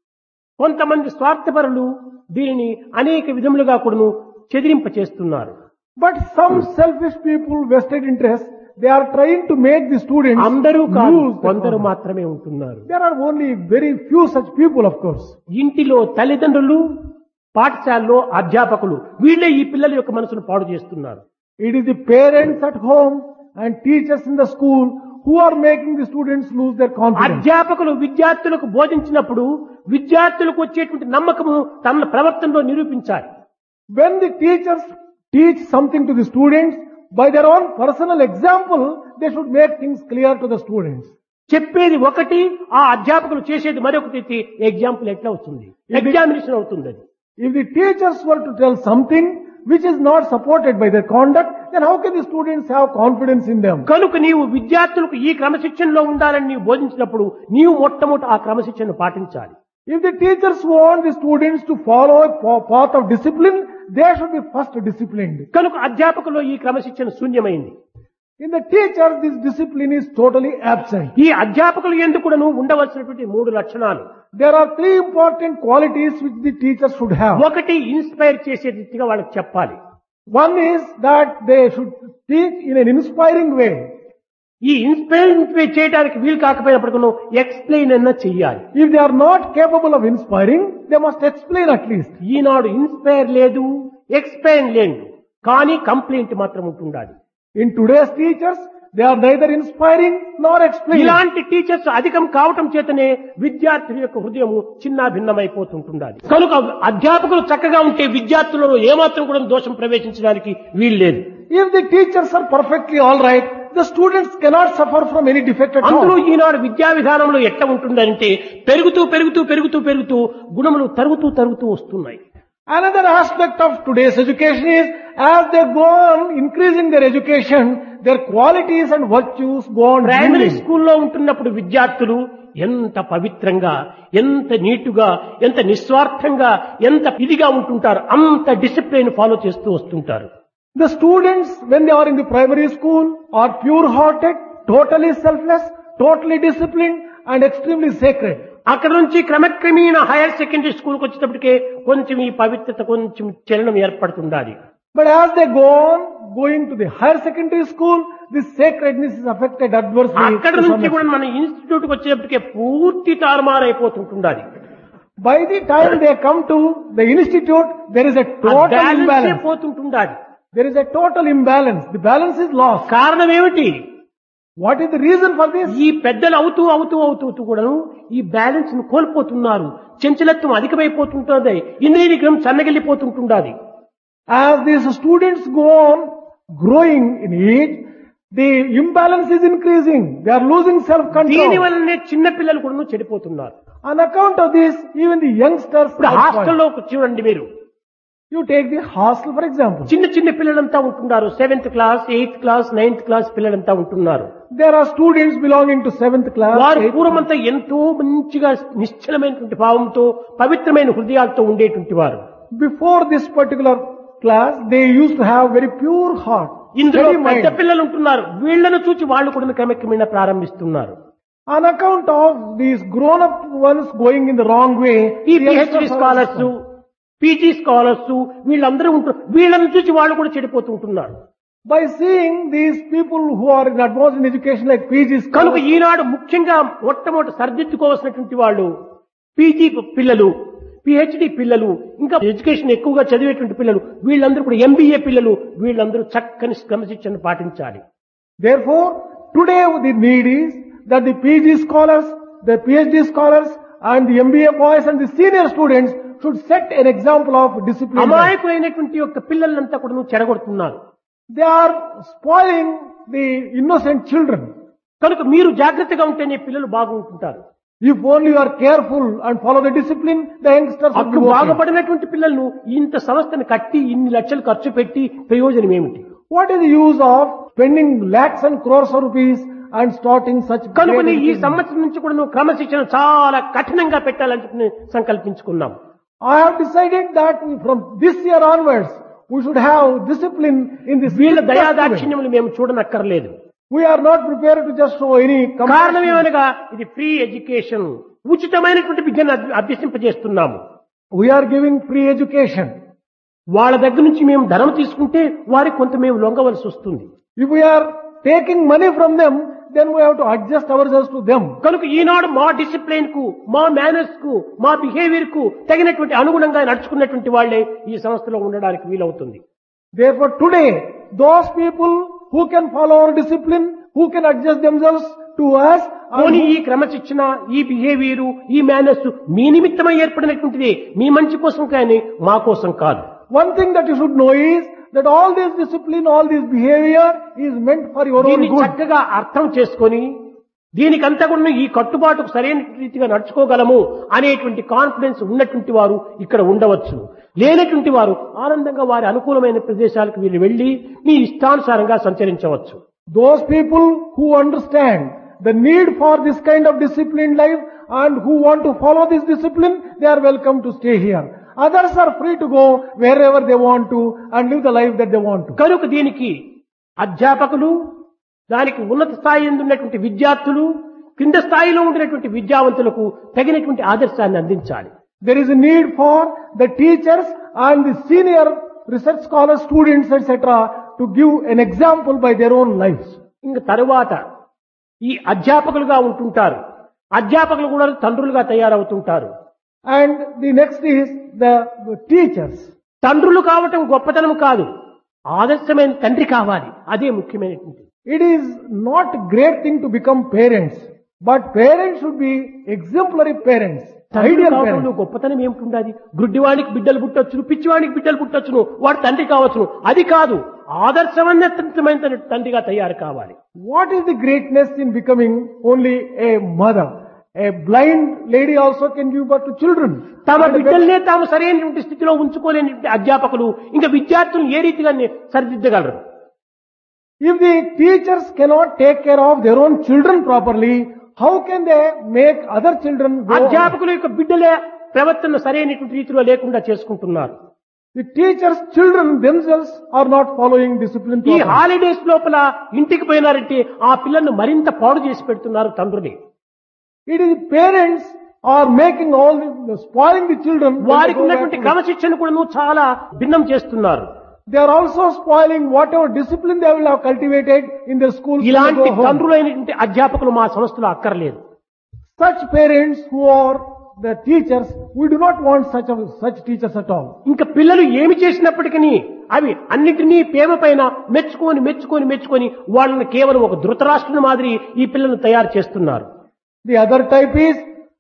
కొంతమంది స్వార్థపరులు దీనిని అనేక విధములుగా కూడాను చెదిరింప చేస్తున్నారు. But some selfish people, vested interests, they are trying to make the students అందరూ కాదు, lose the కొందరు confidence. మాత్రమే ఉంటున్నారు. There are only very few such people, of course. ఇంటిలో తల్లిదండ్రులు, పాఠశాలలో అధ్యాపకులు, వీళ్ళే ఈ పిల్లల యొక్క మనసును పాడు చేస్తున్నారు. It is the parents at home and teachers in the school who are making the students lose their confidence. అధ్యాపకులు విద్యార్థులకు బోధించినప్పుడు విద్యార్థులకు వచ్చేటువంటి నమ్మకము తన ప్రవర్తనలో నిరూపించాలి. When the teachers teach something to the students, by their own personal example, they should make things clear to the students. చెప్పేది ఒకటి, ఆ అధ్యాపకులు చేసేది మరొకటి, ఎగ్జాంపుల్ ఎట్లా అవుతుంది? ఎగ్జామినేషన్ అవుతుంది అది. If the teachers were to tell something which is not supported by their conduct, then how can the students have confidence in them? కనుక నీవు విద్యార్థులకు ఈ క్రమశిక్షణలో ఉండాలని నీవు బోధించినప్పుడు నీవు మొట్టమొదటి ఆ క్రమశిక్షణను పాటించాలి. If the teachers want the students to follow a path of discipline, they should be first disciplined. కనుక అధ్యాపకుల్లో ఈ క్రమశిక్షణ శూన్యమైంది. In the teachers, this discipline is totally absent. ఈ అధ్యాపకులు ఎందుకు కూడాను ఉండవలసినటువంటి 3 లక్షణాలు. There are 3 important qualities which the teachers should have. ఒకటి, ఇన్స్పైర్ చేసే రీతిగా వాళ్ళకి చెప్పాలి. One is that they should teach in an inspiring way. ఈ ఇన్స్పైరింగ్ చేయడానికి వీలు కాకపోయినప్పుడు ఎక్స్ప్లెయిన్ అన్నా చెయ్యాలి. If they are not capable of inspiring, they must explain at least. ఈనాడు ఇన్స్పైర్ లేదు, ఎక్స్ప్లెయిన్ లేదు, కానీ కంప్లైంట్ మాత్రం ఉంటుండాలి. In today's teachers, they are neither inspiring nor explaining. ఇలాంటి టీచర్స్ అధికం కావటం చేతనే విద్యార్థుల యొక్క హృదయం చిన్న భిన్నమైపోతుంటుండాలి. కనుక అధ్యాపకులు చక్కగా ఉంటే విద్యార్థులలో ఏమాత్రం కూడా దోషం ప్రవేశించడానికి వీల్లేదు. If the teachers are perfectly all right, the students cannot suffer from any defect at అందరూ all. ఈనాడు విద్యా విధానంలో ఎట్లా ఉంటుందంటే పెరుగుతూ గుణములు తరుగుతూ వస్తున్నాయి. Another aspect of today's education is as they go on increasing their education, their qualities and virtues go on primary building. స్కూల్లో ఉంటున్నప్పుడు విద్యార్థులు ఎంత పవిత్రంగా, ఎంత నీటుగా, ఎంత నిస్వార్థంగా, ఎంత ఇదిగా ఉంటుంటారు, అంత డిసిప్లిన్ ఫాలో చేస్తూ వస్తుంటారు. The students, when they are in the primary school, are pure-hearted, totally selfless, totally disciplined, and extremely sacred. అక్కడ నుంచి క్రమక్రమేణ హైయర్ సెకండరీ స్కూల్కి వచ్చేటప్పటికే కొంచెం ఈ పవిత్రత కొంచెం చలనం ఏర్పడుతుండాలి. But as they go on, going to the higher secondary school, this sacredness is affected adversely. అక్కడ to some నుంచి కూడా extent. మన ఇన్స్టిట్యూట్ కి వచ్చేటప్పటికే పూర్తి తారుమారైపోతుంటుండాలి. By the time they come to the institute, there is a total balance imbalance. పోతుంటుండాలి. There is a total imbalance. The balance is lost. కారణం ఏమిటి? What is the reason for this? ఈ పెద్దలు అవుతూ అవుతూ అవుతూ కూడాను ఈ బ్యాలెన్స్ ను కోల్పోతున్నారు. చంచలత్వం అధికమైపోతుంటుంది. ఇంద్రియ నిగ్రహం సన్నగిల్లిపోతుంటుండాలి. As these students go on growing in age, the imbalance is increasing. They are losing దీని self-control. వల్లనే చిన్న పిల్లలు కూడా చెడిపోతున్నారు. On account of this, even the youngsters. ఇప్పుడు are spoiled. హాస్టల్లో చూడండి మీరు, You take the hostel for example. చిన్న చిన్న పిల్లలంతా ఉంటున్నారు. 7th class, 8th class, 9th class పిల్లలంతా ఉంటున్నారు. There are students belonging to 7th class. వారు 8th పూర్వమంతా ఎంతో మంచిగా నిశ్చలమైనటువంటి భావంతో పవిత్రమైన హృదయాలతో ఉండేటువంటి వారు. Before this particular class, they used to have very pure heart. ఇందులో steady పెద్ద mind. పిల్లలు ఉంటున్నారు. వీళ్లను చూసి వాళ్ళు కూడా క్రమక్రమేణా ప్రారంభిస్తున్నారు. On account of these grown-up ones going in the wrong way, ఈ the PhD youngsters are scholars, PG scholars వీళ్ళందరూ ఉంటారు. వీళ్ళని చూసి వాళ్ళు కూడా చెడిపోతూ ఉంటున్నారు. by seeing these people who are in advanced in education like PG కనుక scholars, ఈనాడు ముఖ్యంగా మొట్టమొదటి సరిదిద్దుకోవాల్సినటువంటి వాళ్ళు పీజీ పిల్లలు, పిహెచ్డి పిల్లలు, ఇంకా ఎడ్యుకేషన్ ఎక్కువగా చదివేటువంటి పిల్లలు, వీళ్ళందరూ కూడా ఎంబీఏ పిల్లలు, వీళ్ళందరూ చక్కని క్రమశిక్షణ పాటించాలి. therefore, today the need is that the PG scholars, the PhD scholars, and the MBA boys and the senior students should set an example of discipline. అమాయకులైనటువంటి యొక్క పిల్లలంతా కూడా చెడగొడుతున్నారు. They are spoiling the innocent children. కనుక మీరు జాగ్రత్తగా ఉంటేనే పిల్లలు బాగుంటుంటారు. If only you are careful and follow the discipline, the youngsters will అప్పుడు be okay. బాగుపడినటువంటి పిల్లలను ఇంత సంస్థను కట్టి ఇన్ని లక్షలు ఖర్చు పెట్టి ప్రయోజనం ఏమిటి? What is the use of spending lakhs and crores of rupees and starting such కనుకని great ఈ institutions? సంవత్సరం నుంచి కూడా నువ్వు క్రమశిక్షణ చాలా కఠినంగా పెట్టాలని చెప్పి సంకల్పించుకున్నాం. I have decided that from this year onwards, we should have discipline in this. వీళ్ళ strict way. దయాదాక్షిణ్యములు మేము చూడనక్కర్లేదు. We are not prepared to just show any కారణం compassion. ఏమనగా ఇది ఫ్రీ ఎడ్యుకేషన్, ఉచితమైనటువంటి విద్యను అభ్యసింపజేస్తున్నాము. We are giving free education. వాళ్ళ దగ్గర నుంచి మేము ధనం తీసుకుంటే వారికి కొంత మేము లొంగవలసి వస్తుంది. If we are taking money from them, then we have to adjust ourselves to them. కనుక ఈనాడు మా డిసిప్లిన్ కు, మా మేనర్స్ కు, మా బిహేవియర్ కు తగినటువంటి అనుగుణంగా నడుచుకున్నటువంటి వాళ్లే ఈ సంస్థలో ఉండడానికి వీలవుతుంది. Therefore today, those people who can follow our discipline, who can adjust themselves to us, పోనీ ఈ క్రమశిక్షణ, ఈ బిహేవియర్, ఈ మేనర్స్ మీ నిమిత్తమై ఏర్పడినటువంటిది, మీ మంచి కోసం కానీ మా కోసం కాదు. one thing that you should know is that all this discipline, all this behavior is meant for your own దీన్ని good. చక్కగా అర్థం చేసుకొని దీనికంతా కూడా ఈ కట్టుబాటుకు సరైన రీతిగా నడుచుకోగలము అనేటువంటి కాన్ఫిడెన్స్ ఉన్నటువంటి వారు ఇక్కడ ఉండవచ్చు. లేనటువంటి వారు ఆనందంగా వారి అనుకూలమైన ప్రదేశాలకు వీళ్ళు వెళ్లి మీ ఇష్టానుసారంగా సంచరించవచ్చు. Those people who understand the need for this kind of disciplined life and who want to follow this discipline, they are welcome to stay here. Others are free to go wherever they want to and live the life that they want to. కనుక దీనికి అధ్యాపకులు, దానికి ఉన్నత స్థాయి ఉన్నటువంటి విద్యార్థులు, కింద స్థాయిలో ఉండినటువంటి విద్యావంతులకు తగినటువంటి ఆదర్శాన్ని అందించాలి. There is a need for the teachers and the senior research scholars, students, etc. to give an example by their own lives. ఇంకా తరువాత ఈ అధ్యాపకులుగా ఉంటుంటారు. అధ్యాపకులు కూడా తండ్రులుగా తయారవుతుంటారు. And the next is the teachers. తండ్రులు కావటం గొప్పతనం కాదు, ఆదర్శమైన తండ్రి కావాలి. అదే ముఖ్యమైనటువంటి. It is not great thing to become parents, but parents should be exemplary parents. తండ్రి Ideal కావడంలో parents. గొప్పతనం ఏమిటి? గుడ్డివానికి బిడ్డలు పుట్టొచ్చును, పిచ్చివానికి బిడ్డలు పుట్టొచ్చును, వాడు తండ్రి కావచ్చును. అది కాదు, ఆదర్శవంతమైన తండ్రిగా తయారు కావాలి. What is the greatness in becoming only a mother? A blind lady also can give birth to children. తమ బిడ్డల్నే తాము సరైనటువంటి స్థితిలో ఉంచుకోలేని అధ్యాపకులు ఇంకా విద్యార్థులను ఏ రీతిగా సరిదిద్దగలరు? If the teachers cannot take care of their own children properly, how can they make other children go? అధ్యాపకుల యొక్క బిడ్డలే ప్రవర్తన సరైనటువంటి రీతిలో లేకుండా చేసుకుంటున్నారు. The teachers' children themselves are not following discipline ఈ properly. హాలిడేస్ లోపల ఇంటికి పోయినారంటే ఆ పిల్లలను మరింత పాడు చేసి పెడుతున్నారు తండ్రుని. It is the parents are making all the spoiling the children. when they వారికి go back ఉన్నటువంటి to క్రమశిక్షణ కూడా చాలా భిన్నం చేస్తున్నారు. They are also spoiling whatever discipline they will have cultivated in their schools. when they ఇలాంటి go home. తండ్రులైనటువంటి అధ్యాపకులు మా సంస్థలో అక్కర్లేదు. Such parents who are the teachers, we do not want such teachers at all. ఇంకా పిల్లలు ఏమి చేసినప్పటికీ అవి అన్నిటినీ ప్రేమ పైన మెచ్చుకొని వాళ్ళని కేవలం ఒక ధృతరాష్ట్రుని మాదిరి ఈ పిల్లలను తయారు చేస్తున్నారు. The other type is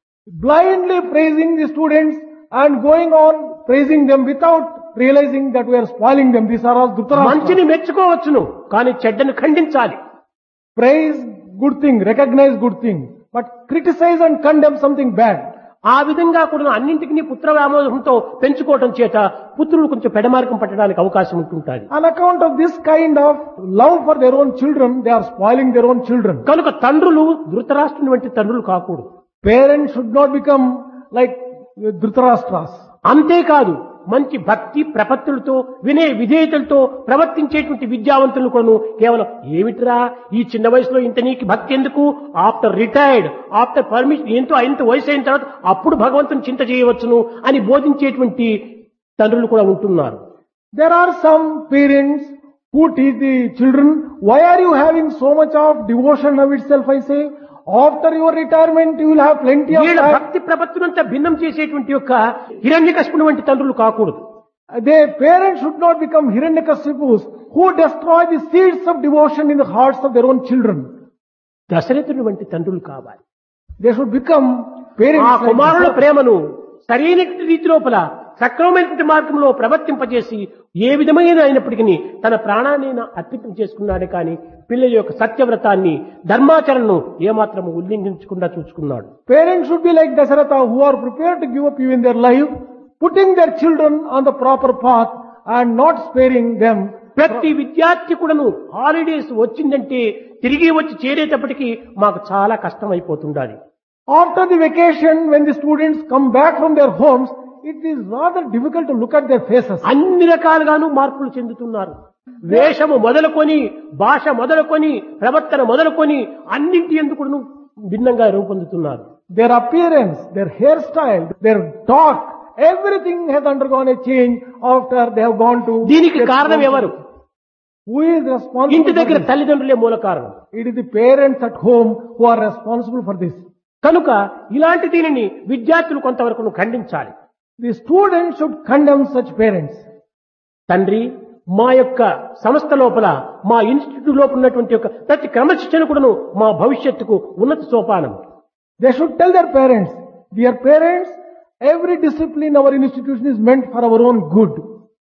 blindly praising the students and going on praising them without realizing that we are spoiling them. These are all Dhritarashtra. మంచిని మెచ్చుకోవచ్చును కానీ చెడ్డను ఖండించాలి. Praise good thing, recognize good thing, but criticize and condemn something bad. ఆ విధంగా కూడా అన్నింటినీ పుత్ర వ్యామోహంతో పెంచుకోవటం చేత పుత్రులు కొంచెం పెడమార్గం పట్టడానికి అవకాశం ఉంటుంటుంది. On account of this kind of love for their own children, they are spoiling their own children. కనుక తండ్రులు ధృతరాష్ట్రుని వంటి తండ్రులు కాకూడదు. Parents should not become like Dhritarashtras. అంతేకాదు మంచి భక్తి ప్రపత్తులతో వినయ విధేయతలతో ప్రవర్తించేటువంటి విద్యావంతులను కొను కేవలం ఏమిట్రా ఈ చిన్న వయసులో ఇంత నీకు భక్తి ఎందుకు, ఆఫ్టర్ రిటైర్డ్ ఆఫ్టర్ పర్మిషన్ ఇంత వయసు అయిన తర్వాత అప్పుడు భగవంతుని చింత చేయవచ్చును అని బోధించేటువంటి తండ్రులు కూడా ఉంటున్నారు. There are some parents who teach the children, why are you having so much of devotion of itself, I say? After your retirement, you will have plenty of వీళ్ళ time. భక్తి ప్రపత్తులంతా భిన్నం చేసేటువంటి యొక్క హిరణ్యకశిపుని వంటి తండ్రులు కాకూడదు. Their parents should not become Hiranyakashipus who destroy the seeds of devotion in the hearts of their own children. దశరథుని వంటి తండ్రులు కావాలి. They should become parents ఆ like కుమారుల Dasharatha. ప్రేమను సరైన రీతి లోపల సక్రమమైనటువంటి మార్గంలో ప్రవర్తింపజేసి ఏ విధమైన అయినప్పటికీ తన ప్రాణాన్ని అర్పితం చేసుకున్నాడే కానీ పిల్లల యొక్క సత్యవ్రతాన్ని ధర్మాచరణను ఏమాత్రము ఉల్లంఘించకుండా చూసుకున్నాడు. Parents should be like Dasharatha who are prepared to give up even their life, putting their children on the proper path and not sparing them. ప్రతి విద్యార్థి కూడాను హాలిడేస్ వచ్చిందంటే తిరిగి వచ్చి చేరేటప్పటికి మాకు చాలా కష్టం అయిపోతుండాలి. After the vacation, when the students come back from their homes, it is rather difficult to look at their faces. అన్ని రకాలుగాను మార్పులు చెందుతున్నారు. వేషము మొదలుకొని భాష మొదలుకొని ప్రవర్తన మొదలుకొని అన్నింటి ఎందుకు భిన్నంగా రూపొందుతున్నారు. Their appearance, their hairstyle, their talk, everything has undergone a change after they have gone to. దీనికి కారణం ఎవరు? Who is responsible ఇంటి for దగ్గర this? తల్లిదండ్రులే మూల కారణం. It is the parents at home who are responsible for this. కనుక ఇలాంటి దీనిని విద్యార్థులు కొంతవరకు ఖండించాలి. The students should condemn such parents. తండ్రి మా యొక్క సంస్థ లోపల మా ఇన్స్టిట్యూట్ లోపల ఉన్నటువంటి యొక్క ప్రతి క్రమశిక్షణ కూడాను మా భవిష్యత్తుకు ఉన్నత సోపానం. They should tell their parents, dear parents, every discipline in our institution is meant for our own good.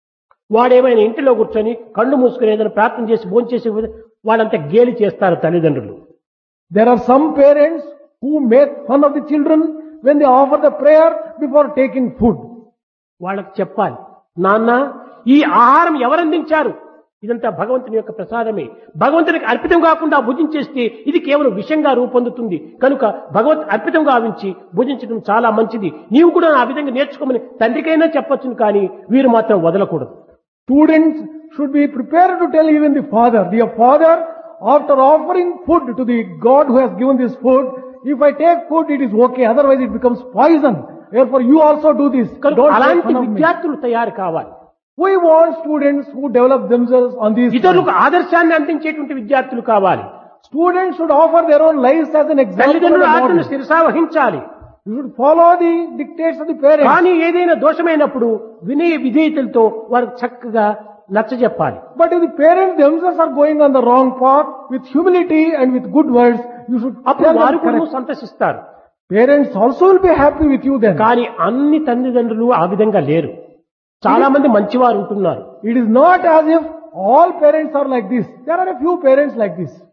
వాడేమైనా ఇంటిలో కూర్చొని కళ్ళు మూసుకుని ఏదైనా ప్రార్థన చేసి భోంచేసి వాళ్ళంతా గేలి చేస్తారు తల్లిదండ్రులు. There are some parents who make fun of the children when they offer the prayer before taking food. వాళ్ళకి చెప్పాలి, నాన్న ఈ ఆహారం ఎవరందించారు, ఇదంతా భగవంతుని యొక్క ప్రసాదమే. భగవంతునికి అర్పితం కాకుండా భుజించేస్తే ఇది కేవలం విషంగా రూపొందుతుంది. కనుక భగవత్ అర్పితం గావించి భుజించడం చాలా మంచిది. నీవు కూడా ఆ విధంగా నేర్చుకోమని తండ్రికైనా చెప్పొచ్చును, కానీ వీరు మాత్రం వదలకూడదు. Students should be prepared to tell even the father, dear father, after offering food to the God who has given this food, if I take food it is okay, otherwise it becomes poison. Therefore you also do this. కనుక Don't make అలాంటి fun of me. విద్యార్థులు తయారు కావాలి. We want students who develop themselves on these ఇతరులకు lines. ఆదర్శాన్ని అందించేటువంటి విద్యార్థులు కావాలి. Students should offer their own lives as an example. తల్లిదండ్రుల and a ఆజ్ఞను model. శిరసా వహించాలి. You should follow the dictates of the parents. కానీ ఏదైనా దోషమైనప్పుడు వినయ విధేయతలతో వారికి చక్కగా నచ్చజెప్పాలి. But if the parents themselves are going on the wrong path, with humility and with good words, you should అప్పుడు tell వారు them కూడా correct. సంతసిస్తారు. Parents also will be happy with you then. కానీ అన్ని తల్లిదండ్రులు ఆ విధంగా లేరు. చాలా మంది మంచివారు ఉంటున్నారు. It is not as if all parents are like this. There are a few parents like this.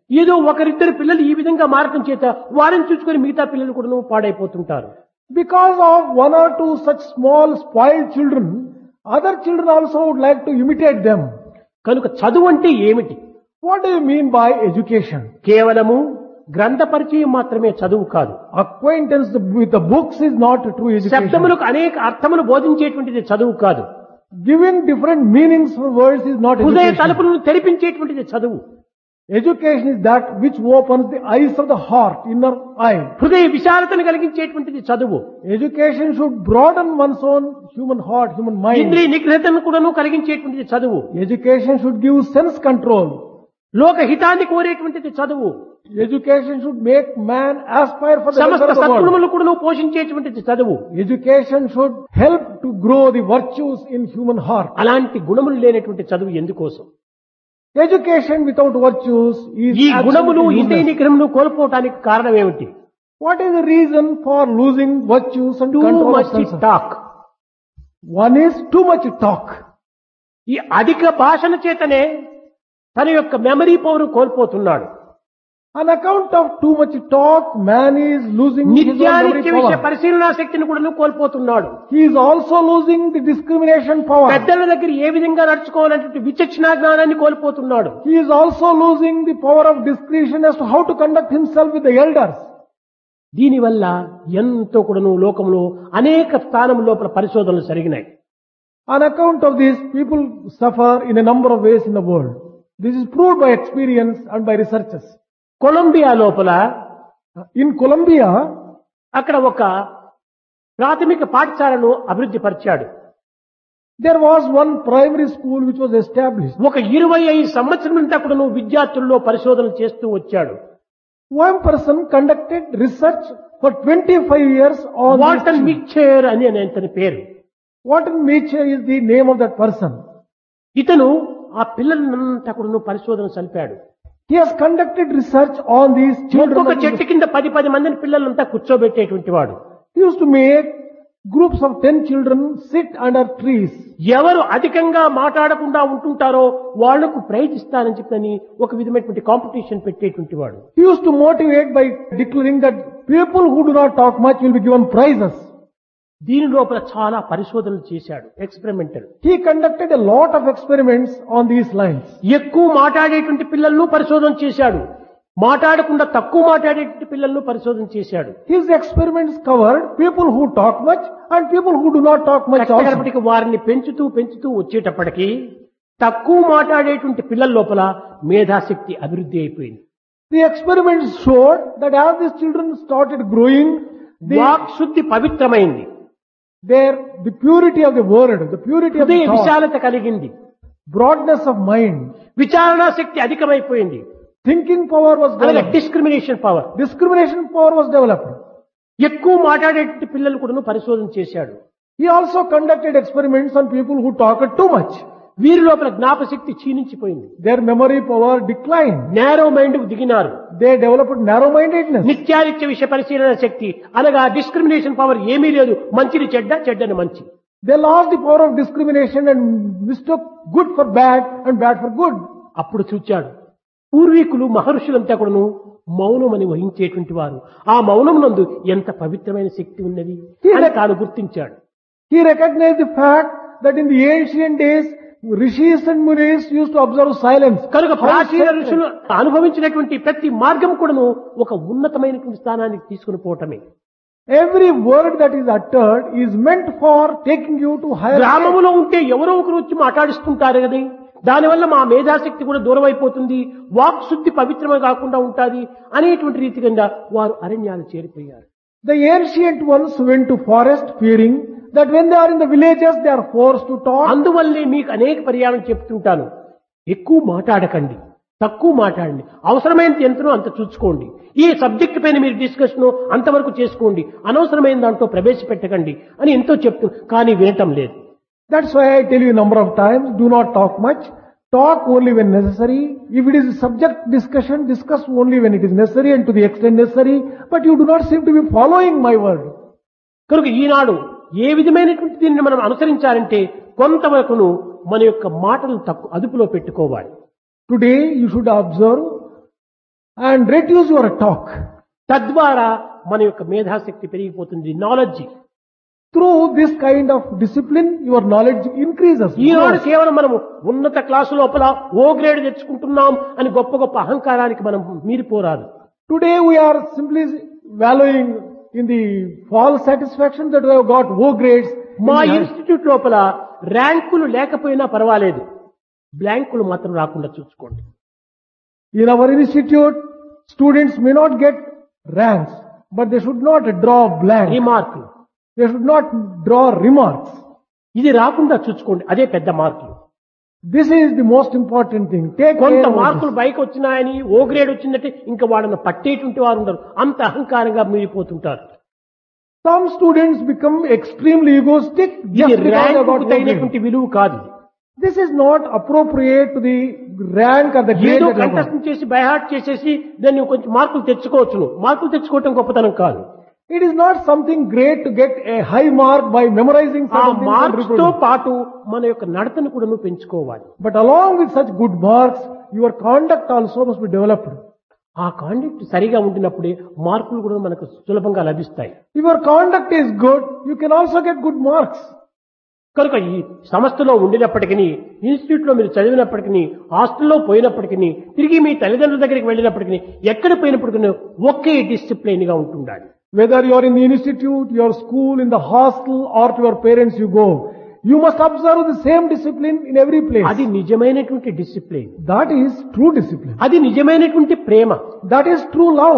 ఏదో ఒకరిద్దరు పిల్లలు ఈ విధంగా మారటం చేత వారిని చూసుకొని మిగతా పిల్లలు కూడా పాడైపోతుంటారు. Because of one or two such small spoiled children, other children also would like to imitate them. కనుక చదువు అంటే ఏమిటి? What do you mean by education? కేవలము గ్రంథ పరిచయం మాత్రమే చదువు కాదు. Acquaintance with the books is not true education. శబ్దములకు అనేక అర్థములు బోధించేటువంటిది చదువు కాదు. Giving different meanings for words is not హృదయ education. తలుపులను తెరిపించేటువంటిది చదువు. Education is that which opens the eyes of the heart, inner eye. హృదయ విశాలతను కలిగించేటువంటిది చదువు. Education should broaden one's own human heart, human mind. ఇంద్రియ నిగ్రహతను కూడాను కలిగించేటువంటిది చదువు. Education should give sense control. లోక హితాన్ని కోరేటువంటిది చదువు. Education should make man aspire for the సమస్త better of the world. సద్గుణములు కూడాను పోషించేటువంటిది చదువు. Education should help to grow the virtues in human heart. అలాంటి గుణములు లేనటువంటి చదువు ఎందుకోసం? Education without virtues is ఈ గుణములు absolutely ఇంద్రియ useless. నిగ్రహమును కోల్పోవటానికి కారణం ఏమిటి? What is the reason for losing virtues and too control of much senses? Talk. One is too much talk. ఈ అధిక భాషణ చేతనే తన యొక్క మెమరీ పవర్ కోల్పోతున్నాడు. On account of too much talk, man is losing his own memory నిత్యానిత్య విషయ power. పరిశీలనా శక్తిని కూడా కోల్పోతున్నాడు. He is also losing the discrimination power. పెద్దల దగ్గర ఏ విధంగా నడుచుకోవాలంటే విచక్షణా జ్ఞానాన్ని కోల్పోతున్నాడు. He is also losing the power of discretion as to how to conduct himself with the elders. దీనివల్ల ఎంతో కూడాను లోకంలో అనేక స్థానం లోపల పరిశోధనలు జరిగినాయి. On account of this, people suffer in a number of ways in the world. This is proved by experience and by researchers. Colombia లోపల In Colombia, అక్కడ ఒక ప్రాథమిక పాఠశాలను అభివృద్ధి పరిచాడు. there was one primary school which was established. ఒక 25 సంవత్సరం నుండి కూడాను విద్యార్థుల్లో పరిశోధనలు చేస్తూ వచ్చాడు. One person conducted research for 25 years on Walton this. మిక్చర్ అని అతని పేరు. Walter Mitchell is the name of that person. ఇతను ఆ పిల్లలంతా కూడాను పరిశోధన సలిపాడు. He has conducted research on these children. ఒక్కొక్క చెట్టు కింద 10 మందిని పిల్లలంతా కూర్చోబెట్టేటువంటి వాడు. He used to make groups of 10 children sit under trees. ఎవరు అధికంగా మాట్లాడకుండా ఉంటుంటారో వాళ్లకు ప్రైజ్ ఇస్తానని చెప్పని ఒక విధమైనటువంటి కాంపిటీషన్ పెట్టేటువంటి వాడు. He used to motivate by declaring that people who do not talk much will be given prizes. దీని లోపల చాలా పరిశోధనలు చేశాడు. Experimental. He conducted a lot of experiments on these lines. ఎక్కువ మాట్లాడేటువంటి పిల్లలను పరిశోధన చేశాడు. మాట్లాడకుండా తక్కువ మాట్లాడేటువంటి పిల్లలను పరిశోధన చేశాడు. His experiments covered people who talk much and people who do not talk much also. కష్టపడికి వారిని పెంచుతూ వచ్చేటప్పటికి తక్కువ మాట్లాడేటువంటి పిల్లల లోపల మేధాశక్తి అభివృద్ధి అయిపోయింది. The experiments showed that as these children started growing, వాక్ శుద్ధి పవిత్రమైంది. the purity of the word, the purity of హృదయ the thought, విశాలత కలిగింది. broadness of mind, విచారణా శక్తి అధికమైపోయింది. thinking power was అలాగే developed, discrimination power. discrimination power was developed. ఎక్కువ మాట్లాడేటువంటి పిల్లలు కూడా పరిశోధన చేశాడు. He also conducted experiments on people who talked too much. వీరి లోపల జ్ఞాపశక్తి క్షీణించిపోయింది. Their memory power declined. Narrow mind కు దిగినారు. They developed narrow-mindedness. నిత్యానిత్య విషయ పరిశీలన శక్తి అనగా డిస్క్రిమినేషన్ పవర్ ఏమీ లేదు. మంచిని చెడ్డని మంచి. They lost the power of discrimination and mistook good for bad and bad for good. అప్పుడు చూచాడు పూర్వీకులు మహర్షులంతా కూడాను మౌనమని వహించేటువంటి వారు. ఆ మౌనం నందు ఎంత పవిత్రమైన శక్తి ఉన్నది అని తాను గుర్తించాడు. He recognized the fact that in the ancient days, rishis and munis used to observe silence. కనుక ప్రాచీన ఋషులు అనుభవించినటువంటి ప్రతి మార్గం కూడాను ఒక ఉన్నతమైనటువంటి స్థానానికి తీసుకుని పోవటమే. Every word that is uttered is meant for taking you to higher. గ్రామములో ఉంటే ఎవరో ఒకరు వచ్చి మాట్లాడిస్తుంటారు కదా, దానివల్ల మా మేధాశక్తి కూడా దూరం అయిపోతుంది, వాక్ శుద్ధి పవిత్రమే కాకుండా ఉంటుంది అనేటువంటి రీతిగా వారు అరణ్యాలు చేరిపోయారు. The ancient ones went to forest fearing that when they are in the villages they are forced to talk. అందువల్లే మీకు అనేక పర్యాయం చెప్తుంటాను, ఎక్కువ మాట్లాడకండి, తక్కువ మాట్లాడండి, అవసరమైనంత ఎంతనో అంత చూసుకోండి, ఈ సబ్జెక్ట్ పైన మీరు డిస్కషన్ అంతవరకు చేసుకోండి, అనవసరమైన దాంట్లో ప్రవేశపెట్టకండి అని ఎంతో చెప్తూ కానీ వినటం లేదు. That's why I tell you a number of times, do not talk much. Talk only when necessary. If it is a subject discussion, discuss only when it is necessary and to the extent necessary. But you do not seem to be following my word. కనుక ఈనాడు ఏ విధమైనటువంటి దీనిని మనం అనుసరించాలంటే కొంతవరకును మన యొక్క మాటలు అదుపులో పెట్టుకోవాలి. Today you should observe and reduce your talk. తద్వారా మన యొక్క మేధాశక్తి పెరిగిపోతుంది, knowledge. Through this kind of discipline, your knowledge increases. ఈనాడు కేవలం మనము ఉన్నత క్లాసు లోపల ఓ గ్రేడ్ తెచ్చుకుంటున్నాం అని గొప్ప గొప్ప అహంకారానికి మనం మీరిపోరాదు. Today we are simply valuing in the false satisfaction that we have got O grades. మా ఇన్స్టిట్యూట్ లోపల ర్యాంకులు లేకపోయినా పర్వాలేదు, బ్లాంకులు మాత్రం రాకుండా చూసుకోండి. In our institute, students may not get ranks, but they should not draw blank. రిమార్కులు They should not draw remarks. ఇది రాకుండా చూసుకోండి, అదే పెద్ద మార్కులు. This is the most important thing. Take కొంత care of మార్కులు this. బైక్ వచ్చినాయని ఓ గ్రేడ్ వచ్చిందంటే ఇంకా వాళ్ళని పట్టేటువంటి వారు ఉండరు, అంత అహంకారంగా మీరిపోతుంటారు. Some students become extremely egoistic ఇది just because they rank got O grade. తగినటువంటి విలువ కాదు. This is not appropriate to the rank or the grade ఏదో that you have got. Contest చేసి బైహార్ట్ చేసేసి దాన్ని కొంచెం మార్కులు తెచ్చుకోవచ్చును. మార్కులు తెచ్చుకోవటం గొప్పతనం కాదు. It is not something great to get a high mark by memorizing ఆ certain things and మార్క్స్ తో reproducing. పాటు మన యొక్క నడతను కూడా నువ్వు పెంచుకోవాలి. But along with such good marks, your conduct also must be developed. ఆ కాండక్ట్ సరిగా ఉండినప్పుడే మార్కులు కూడా మనకు సులభంగా లభిస్తాయి. If your conduct is good, you can also get good marks. కనుక ఈ సంస్థలో ఉండినప్పటికీ, ఇన్స్టిట్యూట్ లో మీరు చదివినప్పటికీ, హాస్టల్లో పోయినప్పటికీ, తిరిగి మీ తల్లిదండ్రుల దగ్గరికి వెళ్ళినప్పటికీ, ఎక్కడ పోయినప్పటికీ ఒకే డిసిప్లైన్ గా ఉంటుండాలి. Whether you are in the institute, your school, in the hostel, or to your parents you go, you must observe the same discipline in every place. అది నిజమైనటువంటి discipline, That is true discipline. అది నిజమైనటువంటి ప్రేమ. That is true love.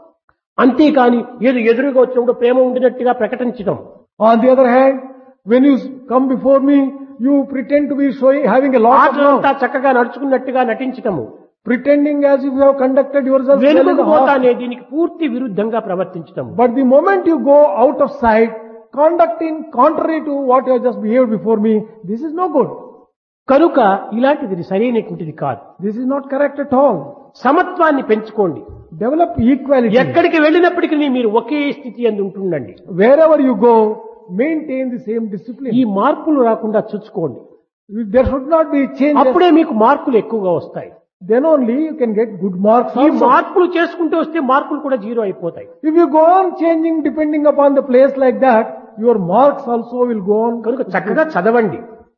అంతేకాని ఏదో ఎదురుగా వచ్చినప్పుడు ప్రేమ ఉండినట్టుగా ప్రకటించడం, On the other hand, when you come before me, you pretend to be showing, having a lot of ఆటలంతా love, చక్కగా నడుచుకున్నట్టుగా నటించటము, pretending as if you have conducted yourself well in వెనుకకు the hostel. పోతానే దీనికి పూర్తి విరుద్ధంగా ప్రవర్తించటము. But the moment you go out of sight, conducting contrary to what you have just behaved before me, this is no good. కనుక ఇలాంటిది సరైనటువంటిది కాదు. This is not correct at all. సమత్వాన్ని పెంచుకోండి. Develop equality. ఎక్కడికి వెళ్ళినప్పటికీ మీరు ఒకే స్థితి అందు ఉంటుండండి. Wherever you go, maintain the same discipline. ఈ మార్పులు రాకుండా చూసుకోండి. There should not be changes. అప్పుడే మీకు మార్కులు ఎక్కువగా వస్తాయి. Then only you can get good marks ఈ also. మార్పులు చేసుకుంటూ వస్తే మార్కులు కూడా జీరో అయిపోతాయి. If you go on changing depending upon the place like that, your marks also will go on. కనుక చక్కగా చదవండి.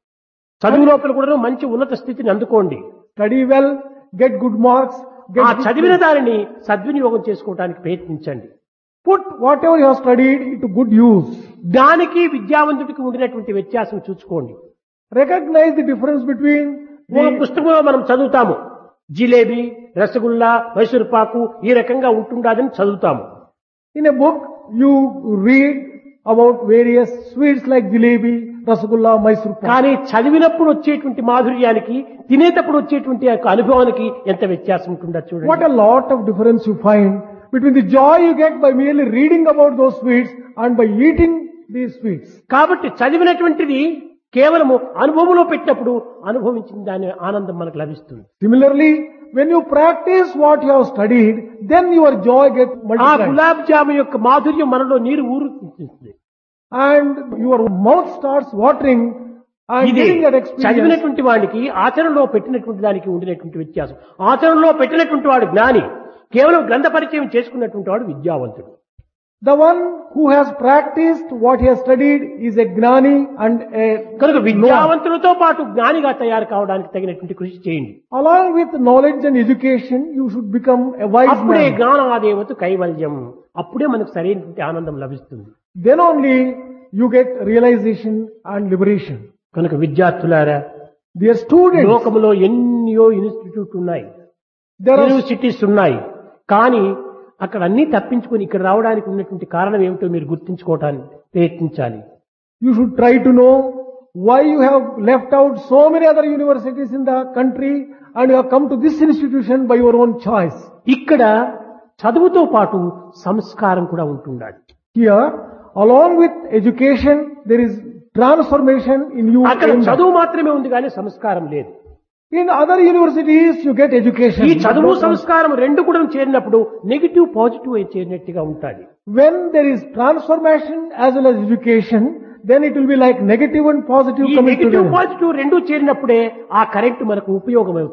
చదువు లోపల కూడా మంచి ఉన్నత స్థితిని అందుకోండి. Study well, get good marks. Get ఆ good చదివిన grades. దానిని సద్వినియోగం చేసుకోవడానికి ప్రయత్నించండి. Put whatever you have studied into good use. దానికి విద్యావంతుడికి ఉండినటువంటి వ్యత్యాసం చూసుకోండి. Recognize the difference between ఒక the పుస్తకంలో మనం చదువుతాము, జిలేబీ, రసగుల్లా, మైసూర్ పాకు ఈ రకంగా ఉంటుండదని చదువుతాము. in a book you read about various sweets like jalebi, rasgulla, Mysore pak. కానీ చదివినప్పుడు వచ్చేటువంటి మాధుర్యానికి, తినేటప్పుడు వచ్చేటువంటి యొక్క అనుభవానికి ఎంత వ్యత్యాసం ఉంటుందో What చూడండి. a lot of difference you find between the joy you get by merely reading about those sweets and by eating these sweets. కాబట్టి చదివినటువంటిది కేవలము అనుభవంలో పెట్టినప్పుడు అనుభవించిన దాని ఆనందం మనకు లభిస్తుంది. Similarly, when you practice what you have studied, then your joy gets ఆ multiplied. గులాబ్ జాము యొక్క మాధుర్యం మనలో నీరు ఊరుతుంది. And your mouth starts watering and ఇది getting that experience. చదివినటువంటి వాడికి ఆచరణలో పెట్టినటువంటి దానికి ఉండినటువంటి వ్యత్యాసం. ఆచరణలో పెట్టినటువంటి వాడు జ్ఞాని, కేవలం గ్రంథ పరిచయం చేసుకున్నటువంటి వాడు విద్యావంతుడు. The one who has practiced what he has studied is a gnani and a కనుక knower. విద్యావంతులతో పాటు జ్ఞానిగా తయారు కావడానికి తగినటువంటి కృషి చేయండి. Along with knowledge and education, you should become a wise అప్పుడే man. జ్ఞానాదేవత కైవల్యం, అప్పుడే మనకు సరైనటువంటి ఆనందం లభిస్తుంది. Then only you get realization and liberation. కనుక విద్యార్థులారా, Dear students, లోకములో ఎన్నో ఇన్స్టిట్యూట్ ఉన్నాయి, there are యూనివర్సిటీస్ ఉన్నాయి. కానీ అక్కడ అన్ని తప్పించుకొని ఇక్కడ రావడానికి ఉన్నటువంటి కారణం ఏమిటో మీరు గుర్తించుకోవడానికి ప్రయత్నించాలి. you should try to know why you have left out so many other universities in the country and you have come to this institution by your own choice. ఇక్కడ చదువుతో పాటు సంస్కారం కూడా ఉంటుండాలి. Here, along with education, there is transformation in you. అక్కడ in చదువు మాత్రమే ఉంది కానీ సంస్కారం లేదు. In other universities, you get education. ఈ but చదువు not సంస్కారం రెండు కూడా చేరినప్పుడు నెగిటివ్ పాజిటివ్ అయి చేరినట్టుగా ఉంటుంది. when there is transformation as well as education, then it will be like negative and positive ఈ coming నెగిటివ్ together. పాజిటివ్ రెండు చేరినప్పుడే ఆ కరెంట్ మనకు ఉపయోగం అవుతుంది.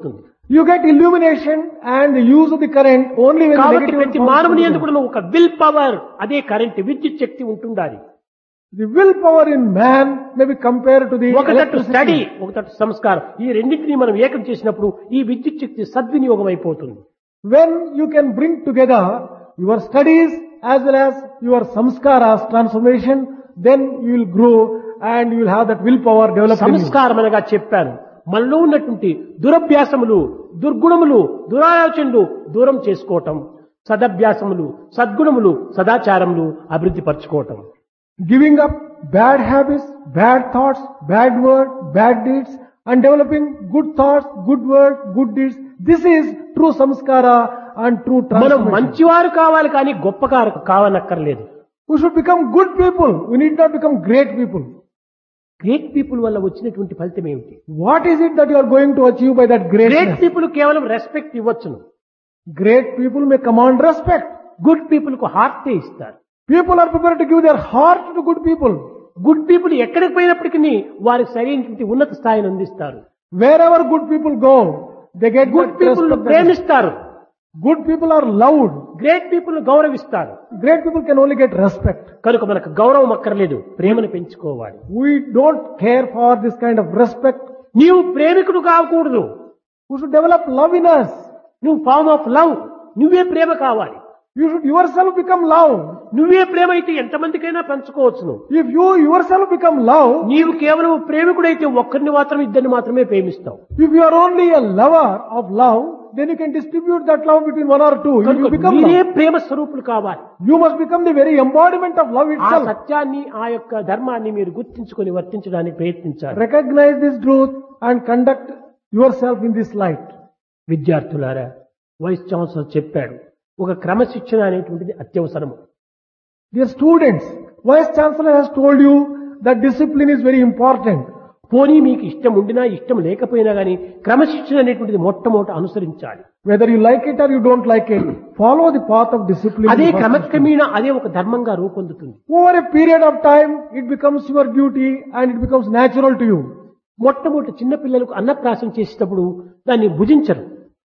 You get illumination and the use of the current only when the కాబట్టి negative ప్రతి force మానవుని comes ఎందుకు in. ఒక విల్ పవర్, అదే కరెంట్, విద్యుత్ శక్తి ఉంటుండాలి. The willpower in man may be compared to the ఒక తట్టు స్టడీ, electricity. ఒక తట్టు సంస్కారం. ఈ రెండింటినీ మనం ఏకం చేసినప్పుడు ఈ విద్యుత్ శక్తి సద్వినియోగం అయిపోతుంది. When you can bring together your studies as well as your samskaras transformation, then you will grow and you will have that willpower developed in you. సంస్కారం అనగా చెప్పాను, మనలో ఉన్నటువంటి దురభ్యాసములు, దుర్గుణములు, దురాలోచనలు దూరం చేసుకోవటం, సదభ్యాసములు, సద్గుణములు, సదాచారములు అభివృద్ధి పరచుకోవటం. Giving up bad habits, bad thoughts, bad word, bad deeds, and developing good thoughts, good word, good deeds. This is true samskara and true మనం transformation. మంచివారు కావాలి కానీ గొప్పవారు కావనక్కర్లేదు. We should become good people. We need not become great people. Great people వల్ల వచ్చినటువంటి ఫలితం ఏమిటి? What is it that you are going to achieve by that great greatness? People కేవలం రెస్పెక్ట్ ఇవ్వచ్చును. Great people may command respect. Good people కు హార్టే ఇస్తారు. People are prepared to give their heart to good people. Good people ఎక్కడికి పోయినప్పటికీ వారికి సరైనటువంటి ఉన్నత స్థాయిని అందిస్తారు. Wherever good people go, they get good that people respect. ప్రేమిస్తారు. Good people are loved. Great people గౌరవిస్తారు. Great people can only get respect. కనుక మనకు గౌరవం అక్కర్లేదు, ప్రేమను పెంచుకోవాలి. We don't care for this kind of respect. నీవు ప్రేమికుడు కాకూడదు, We should develop love in us. నువ్వు ఫార్మ్ ఆఫ్ లవ్, నువ్వే ప్రేమ కావాలి. You should yourself become love. నువ్వే ప్రేమ అయితే ఎంతమందికైనా పంచుకోవచ్చును. If you yourself become love, నీవు కేవలం ప్రేమికుడైతే ఒక్కరిని మాత్రం, ఇద్దరిని మాత్రమే ప్రేమిస్తావు. if you are only a lover of love, then you can distribute that love between one or two. If you కనుక become మీరే love, ప్రేమ స్వరూపులు కావాలి. you must become the very embodiment of love ఆ itself. సత్యాన్ని, ఆ యొక్క ధర్మాన్ని మీరు గుర్తించుకొని వర్తించడానికి ప్రయత్నించాలి. Recognize this truth and conduct yourself in this light. విద్యార్థులారా, వైస్ ఛాన్సలర్ చెప్పాడు, ఒక క్రమశిక్షణ అనేటువంటిది అత్యవసరము. Dear students, Vice Chancellor has told you that discipline is very important. పోనీ మీకు ఇష్టం ఉండినా ఇష్టం లేకపోయినా గానీ క్రమశిక్షణ అనేటువంటిది మొట్టమొదట అనుసరించాలి. Whether you like it or you don't like it, follow the path of discipline. అదే in the first instance. క్రమక్రమేణా అదే ఒక ధర్మంగా రూపొందుతుంది. Over a period of time, it becomes your duty and it becomes natural to you. మొట్టమొదటి చిన్న పిల్లలకు అన్నప్రాసం చేసేటప్పుడు దాన్ని భుజించరు.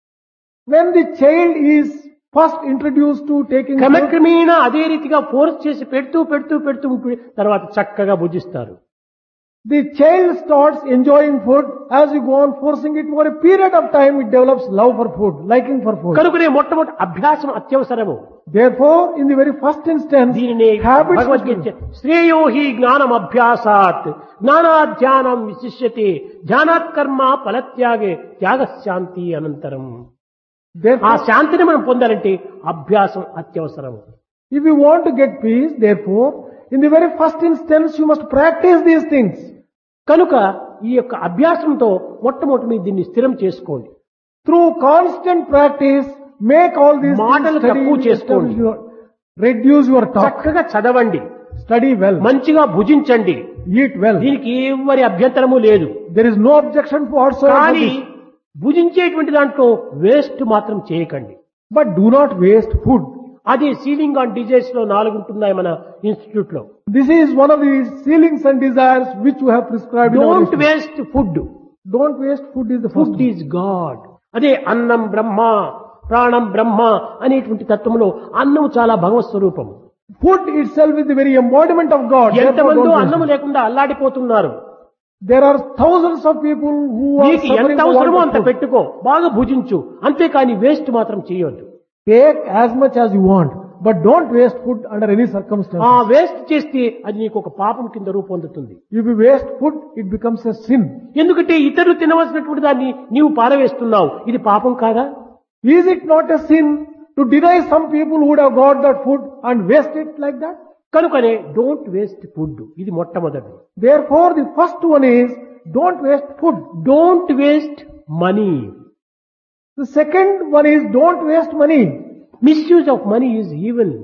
When the child is first introduced to taking food, క్రమక్రమేణా అదే రీతిగా ఫోర్స్ చేసి పెడుతూ ఉంటే తర్వాత చక్కగా భుజిస్తారు. the child starts enjoying food. As you go on forcing it over a period of time, it develops love for food, liking for food. కనుకనే మొట్టమొదటి అభ్యాసం అత్యవసరము. Therefore, in the very first instance, దీనినే habits must భగవద్గీత be- శ్రేయో హి జ్ఞానం అభ్యాసాత్ జ్ఞానాధ్యానం విశిష్యతే ధ్యానాత్ కర్మ ఫలత్యాగే త్యాగశాంతి అనంతరం. ఆ Therefore, శాంతిని మనం పొందాలంటే అభ్యాసం అత్యవసరం. if you want to get peace, therefore, in the very first instance, you must practice these things. కనుక ఈ యొక్క అభ్యాసంతో మొట్టమొదటి మీరు దీన్ని స్థిరం చేసుకోండి. Through constant practice, make all these మాటలు things తక్కువ steady, చేసుకోండి. reduce your talk, చక్కగా చదవండి, study well, మంచిగా భుజించండి. eat well. దీనికి ఎవరి అభ్యంతరము లేదు. There is no objection whatsoever to కానీ this. భుజించేటువంటి దాంట్లో వేస్ట్ మాత్రం చేయకండి. But do not waste food. అది సీలింగ్ ఆన్ డిజైర్స్ లో 4 ఉంటున్నాయి మన ఇన్స్టిట్యూట్ లో. This is one of the ceilings and desires which you have prescribed. in our don't institute. Waste food. Don't waste food is the first food one. Is God. అదే అన్నం బ్రహ్మ, ప్రాణం బ్రహ్మ అనేటువంటి తత్వంలో అన్నం చాలా భగవత్ స్వరూపం. Food itself is the very embodiment of God. Therefore, ఎంతమందో don't waste అన్నం it. లేకుండా అల్లాడిపోతున్నారు. There are thousands of people who are నీకు suffering ఎంత for అవసరమో want అంత of food. పెట్టుకో, బాగా భుజించు, అంతేకాని వేస్ట్ మాత్రం చేయవద్దు. Take as much as you want, but don't waste food under any ఆ circumstances. వేస్ట్ చేస్తే అది నీకు ఒక పాపం కింద రూపొందుతుంది. If you waste food, it becomes a sin. ఎందుకంటే ఇతరులు తినవలసినటువంటి దాన్ని నీవు పారవేస్తున్నావు. ఇది పాపం కాదా? Is it not a sin to deny some people who would have got that food and waste it like that? కనుకనే డోంట్ వేస్ట్ ఫుడ్. ఇది మొట్టమొదటి. Therefore, the first one is don't waste food. Don't waste money. The second one is don't waste money. Misuse of money is evil.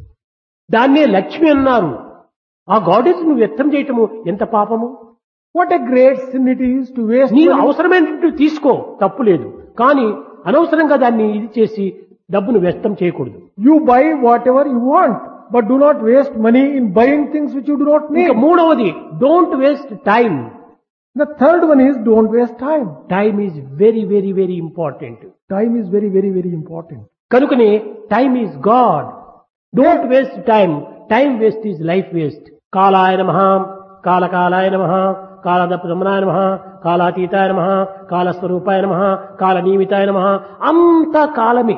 దాన్నే లక్ష్మి అన్నారు. ఆ గాడెస్ నువ్వు వ్యక్తం చేయటము ఎంత పాపము. What a great sin it is to waste నీవు money. అవసరమైనట్టు తీసుకో, తప్పు లేదు. కానీ అనవసరంగా దాన్ని ఇది చేసి డబ్బును వ్యర్థం చేయకూడదు. You buy whatever you want, but do not waste money in buying things which you do not need. ఇంకా మూడవది don't waste time. The third one is don't waste time. Time is very very very important. Time is very, very, very important. కనుకనే time is God. Don't waste time. Time waste is life waste. కాలాయ నమః, కాలకాలాయ నమః, కాలదప్రమణాయ నమః, కాలాతీతాయ నమః, కాలస్వరూపాయ నమః, కాలనియమితాయ నమః. అంతా కాలమే.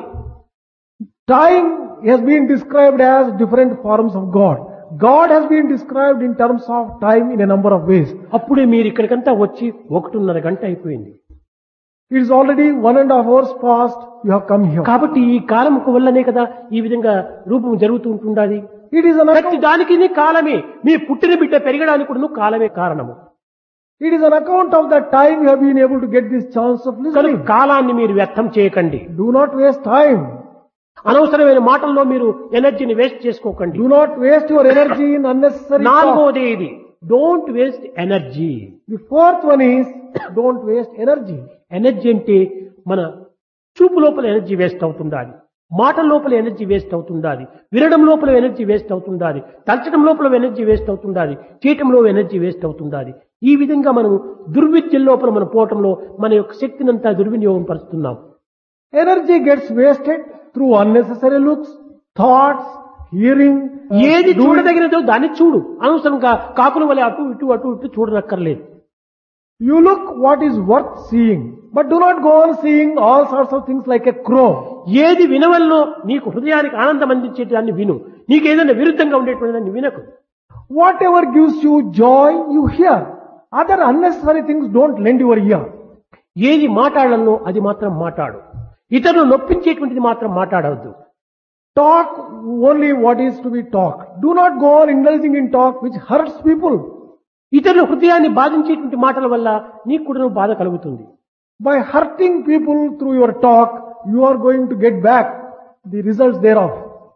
Time has been described as different forms of God. God has been described in terms of time in a number of ways. అప్పుడే మీరు ఇక్కడికంతా వచ్చి 1.5 గంట అయిపోయింది. It is already 1.5 hours past you have come here. కాబట్టి ఈ కాలముకు వల్లనే కదా ఈ విధంగా రూపం జరుగుతూ ఉంటుండాలి. It is an ప్రతి account, దానికి కాలమే. మీ పుట్టిన బిడ్డ పెరగడానికి కూడా కాలమే కారణము. it is an account of the time you have been able to get this chance of కనుక listening. కాలాన్ని మీరు వ్యర్థం చేయకండి. Do not waste time. అనవసరమైన మాటల్లో మీరు ఎనర్జీని వేస్ట్ చేసుకోకండి. Do not waste your energy in unnecessary talk. నాలుగోది ఇది, don't waste energy. The fourth one is don't waste energy. Energy అంటే మన చూపు లోపల ఎనర్జీ వేస్ట్ అవుతుండాలి, మాటల లోపల ఎనర్జీ వేస్ట్ అవుతుండాలి, వినడం లోపల ఎనర్జీ వేస్ట్ అవుతుండాలి, తలచడం లోపల ఎనర్జీ వేస్ట్ అవుతుండాలి, చేయటంలో ఎనర్జీ వేస్ట్ అవుతుండాలి. ఈ విధంగా మనం దుర్విద్యం లోపల మనం పోవటంలో మన యొక్క శక్తినంతా దుర్వినియోగం పరుస్తున్నాం. Energy gets wasted through unnecessary looks, thoughts, hearing. ఏది doing. చూడదగినదో దాన్ని చూడు. అనవసరంగా కాకుల వల్ల అటు ఇటు చూడనక్కర్లేదు. You look what is worth seeing, but do not go on seeing all sorts of things like a crow. ఏది వినవల్లో నీకు హృదయానికి ఆనందం అందించేదాన్ని విను. నీకు ఏదైనా విరుద్ధంగా ఉండేటువంటి దాన్ని వినకు. Whatever gives you joy, you hear. Other unnecessary things don't lend your ear. ఏది మాట్లాడాలనో అది మాత్రం మాట్లాడు. ఇతరులు నొప్పించేటువంటిది మాత్రం మాట్లాడవద్దు. Talk only what is to be talked. Do not go on indulging in talk which hurts people. ఇతరుల హృదయాన్ని బాధించేటువంటి మాటల వల్ల నీకు కూడా బాధ కలుగుతుంది. By hurting people through your talk, you are going to get back the results thereof.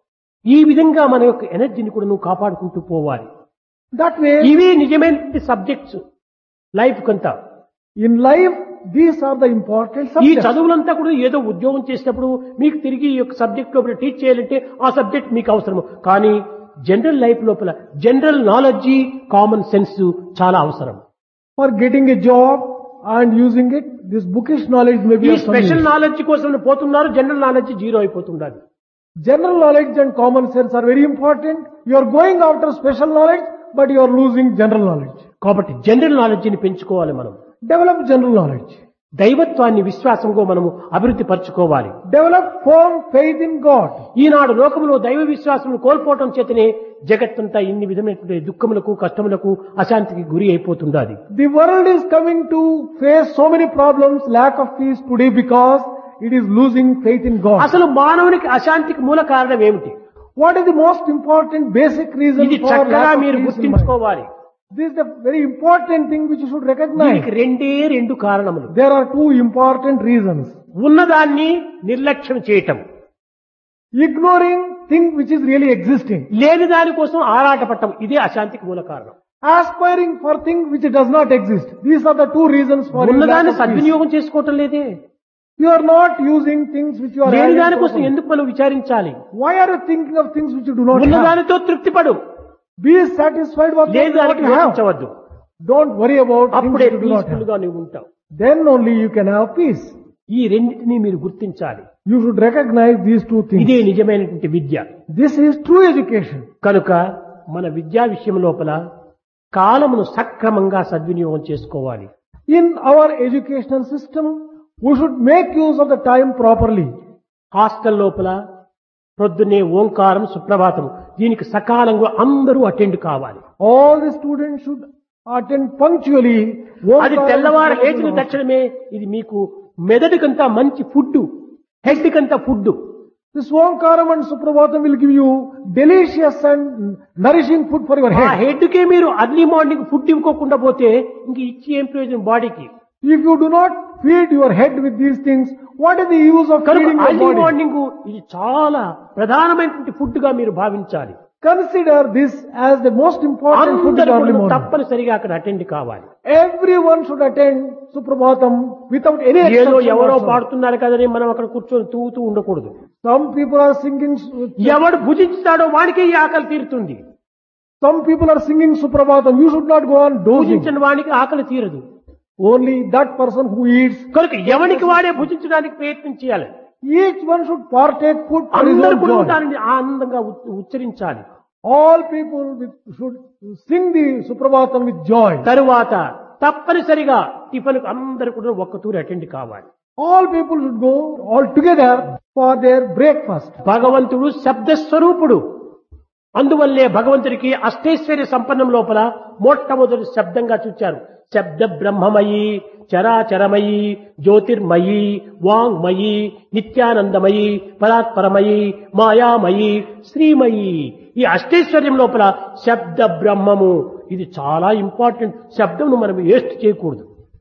ఈ విధంగా మన యొక్క ఎనర్జీని కూడా నువ్వు కాపాడుకుంటూ పోవాలి. That way, ఇవే నిజమైన సబ్జెక్ట్స్ లైఫ్ కంతా. in life, these are the important ఈ subjects. చదువులంతా కూడా ఏదో ఉద్యోగం చేసినప్పుడు మీకు తిరిగి ఈ యొక్క సబ్జెక్ట్ లోపల టీచ్ చేయాలంటే ఆ సబ్జెక్ట్ మీకు అవసరము. కానీ జనరల్ లైఫ్ లోపల జనరల్ నాలెడ్జి, కామన్ సెన్స్ చాలా అవసరం. For getting a job and using it, this bookish knowledge may be ఈ of some special use. Knowledge కోసం పోతున్నారు, జనరల్ నాలెడ్జ్ జీరో అయిపోతుండాలి. General knowledge and common sense are very important. You are going after special knowledge, but you are losing general knowledge. కాబట్టి జనరల్ నాలెడ్జిని పెంచుకోవాలి. మనం Develop general knowledge. దైవత్వాన్ని విశ్వాసంగా మనము అభివృద్ధి పరచుకోవాలి. Develop firm faith in God. ఈనాడు లోకంలో దైవ విశ్వాసం కోల్పోవటం చేతనే జగత్తంతా ఇన్ని విధమైనటువంటి దుఃఖములకు, కష్టములకు, అశాంతికి గురి అయిపోతుండాలి. The world is coming to face so many problems, lack of peace today because it is losing faith in God. అసలు మానవునికి అశాంతికి మూల కారణం ఏమిటి? What is the most important basic reason ఇది for చక్కగా lack of మీరు peace in mind? గుర్తించుకోవాలి. This is the very important thing which you should recognize. దీనికి రెండు కారణములు. There are two important reasons. ఉన్నదాన్ని నిర్లక్ష్యం చేయటం, Ignoring things which is really existing. లేని దాని కోసం ఆరాటపడటం, ఇదే అశాంతికి మూల కారణం. Aspiring for things which does not exist. These are the two reasons for your lack ఉన్నదాన్ని of peace. సద్వినియోగం చేసుకోవటం లేదే. You are not using things which you are లేని having దానికోసం properly. ఎందుకు మనం విచారించాలి? Why are you thinking of things which you do not have? ఉన్నదానితో తృప్తిపడు, Be satisfied with లేని what దానికి you have. యోచించవద్దు. Don't worry about things అప్పుడే which you do not peaceful have. గా నువ్వు ఉంటావు. Then only you can have peace. ఈ రెండింటినీ మీరు గుర్తించాలి. You should recognize these two ఇదే things. నిజమైనటువంటి విద్య. This is true education. కనుక మన విద్యా విషయం లోపల కాలమును సక్రమంగా సద్వినియోగం చేసుకోవాలి. In our educational system, we should make use of the time properly. Hostel లోపల ప్రొద్దునే ఓంకారం, సుప్రభాతం, దీనికి సకాలంగా అందరూ అటెండ్ కావాలి. All the students should attend punctually. అది తెల్లవారు లేచిన తక్షణమే ఇది మీకు మెదడుకంతా మంచి ఫుడ్, హెల్త్ కంతా food. This Omkaram and Suprabhatam will give you delicious and nourishing food for your ఆ head. హెడ్ కే మీరు అర్లీ మార్నింగ్ ఫుడ్ ఇవ్వకుండా పోతే ఇంక ఇచ్చి ఏం ప్రయోజనం బాడీకి? If you do not feed your head with these things, what is the use of కనుక feeding your early body? Morning ఇది చాలా ప్రధానమైనటువంటి ఫుడ్ గా మీరు భావించాలి. Consider this as the most important food in అందరూ the early కూడా morning. తప్పనిసరిగా అక్కడ అటెండ్ కావాలి. Everyone should attend Suprabhatam without any ఏదో exception ఎవరో whatsoever. పాడుతున్నారు కదని మనం అక్కడ కూర్చొని తూగుతూ ఉండకూడదు. Some people are singing, ఎవడు భుజించుతాడో వాడికే ఈ ఆకలి తీరుతుంది. some people are singing Suprabhatam. You should not go on dozing. భుజించిన వాడికి ఆకలి తీరదు. Only that person who eats, కనుక ఎవరికి వాడే భుజించడానికి ప్రయత్నం చేయాలి. each one should partake food for his అందరూ own కూడా joy. దానిని ఆనందంగా ఉచ్చరించాలి. All people should sing the Suprabhatam with joy. తరువాత తప్పనిసరిగా టిఫిన్ అందరూ కూడా ఒక్క తూరి అటెండ్ కావాలి. All people should go all together for their breakfast. భగవంతుడు శబ్ద స్వరూపుడు. అందువల్లే భగవంతుడికి అష్టైశ్వర్య సంపన్నం లోపల మొట్టమొదటి శబ్దంగా చూచారు. శబ్ద బ్రహ్మమయి, చరాచరమయి, జ్యోతిర్మయి, వాంగ్మయి, నిత్యానందమయి, పరాత్పరమయి, మాయామయి, శ్రీమయి. ఈ అష్టైశ్వర్యం లోపల శబ్ద బ్రహ్మము ఇది చాలా ఇంపార్టెంట్. శబ్దంను మనం వేస్ట్ చేయకూడదు.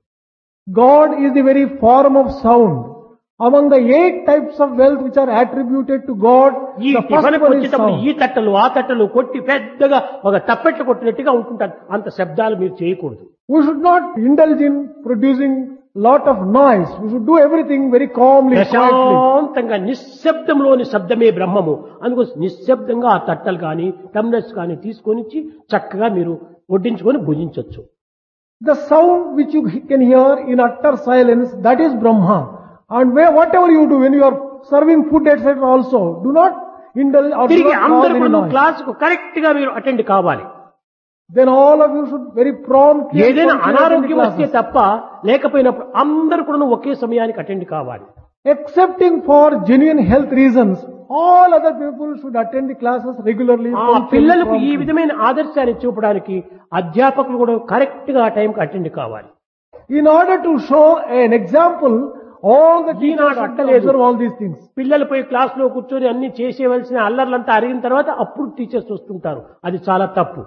God is the very form of sound. Among the 8 types of wealth which are attributed to God, ఈ the first టిఫిన్కి one is వచ్చేటప్పుడు ఈ sound. తట్టలు ఆ తట్టలు కొట్టి పెద్దగా ఒక తప్పెట్లు కొట్టినట్టుగా ఉంటుంటారు. అంత శబ్దాలు మీరు చేయకూడదు. We should not indulge in producing lot of noise. We should do everything very calmly, quietly. ప్రశాంతంగా నిశ్శబ్దంలోని శబ్దమే బ్రహ్మము. అందుకోసం నిశ్శబ్దంగా ఆ తట్టలు కానీ టమ్లర్స్ కానీ తీసుకొని చక్కగా మీరు వడ్డించుకొని భుజించవచ్చు. The sound which you can hear in utter silence, that is Brahma. And whatever you do when you are serving food, etc. also, do not indulge or do తిరిగి not అందరూ cause any కూడా noise. క్లాసుకు కరెక్ట్ గా మీరు అటెండ్ కావాలి. Then all of you should very promptly and ఏదైనా punctually attend the అనారోగ్యం వస్తే classes. తప్ప లేకపోయినప్పుడు అందరూ కూడా ఒకే సమయానికి అటెండ్ కావాలి. Excepting for genuine health reasons, all other people should attend the classes regularly. ఆ punctually, పిల్లలకు ఈ promptly. విధమైన ఆదర్శాన్ని చూపడానికి అధ్యాపకులు కూడా కరెక్ట్ గా ఆ టైంకి అటెండ్ కావాలి. In order to show an example, all the teachers Eenadu should అట్టలేదు. observe all these things. పిల్లలు పోయి క్లాస్ లో కూర్చొని అన్ని చేసేవలసిన అల్లర్లంతా అరిగిన తర్వాత అప్పుడు టీచర్స్ వస్తుంటారు. అది చాలా తప్పు.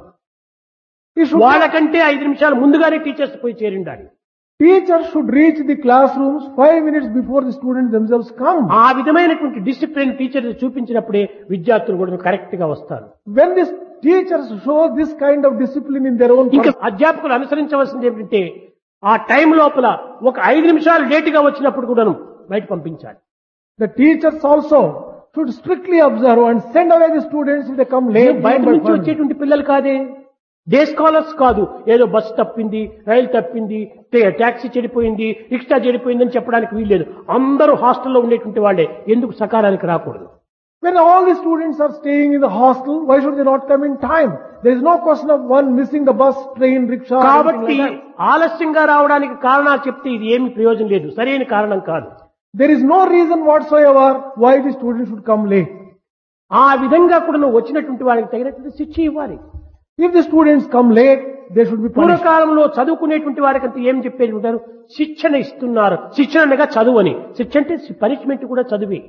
You should వాళ్ళకంటే 5 నిమిషాలు ముందుగానే టీచర్స్ పోయి చేరిండాలి. Teachers should reach the classrooms 5 minutes before the students themselves come. ఆ విధమైనటువంటి డిసిప్లిన్ టీచర్ చూపించినప్పుడే విద్యార్థులు కూడా కరెక్ట్ గా వస్తారు. When these teachers show this kind of discipline in their own ఇంకా అధ్యాపకులు అనుసరించవలసింది ఏమిటంటే ఆ టైం లోపల ఒక 5 నిమిషాలు లేటుగా వచ్చినప్పుడు కూడాను బయట పంపించాలి. the teachers also should strictly observe and send away the students if they come late. బయట by నుంచి 5 minutes. వచ్చేటువంటి పిల్లలు కాదే, డే స్కాలర్స్ కాదు. ఏదో బస్సు తప్పింది, రైలు తప్పింది, ట్యాక్సీ చెడిపోయింది, రిక్షా చెడిపోయింది అని చెప్పడానికి వీల్లేదు. అందరూ హాస్టల్లో ఉండేటువంటి వాళ్ళే. ఎందుకు సకాలానికి రాకూడదు? When all the students are staying in the hostel, why should they not come in time? There is no question of one missing the bus, train, rickshaw, or anything కాబట్టి like that. ఆలస్యంగా రావడానికి కారణాలు చెప్తే ఇది ఏమి ప్రయోజనం లేదు, సరైన కారణం కాదు. There is no reason whatsoever why the students should come late. ఆ విధంగా కూడా నువ్వు వచ్చినటువంటి వారికి తగినటువంటి శిక్ష ఇవ్వాలి. If the students come late, they should be punished. పూర్వకాలంలో చదువుకునేటువంటి వారికంతా ఏం చెప్పేది ఉంటారు? శిక్షణ ఇస్తున్నారు. శిక్షణ అనగా చదువు అని. శిక్ష అంటే పనిష్మెంట్ కూడా చదువే.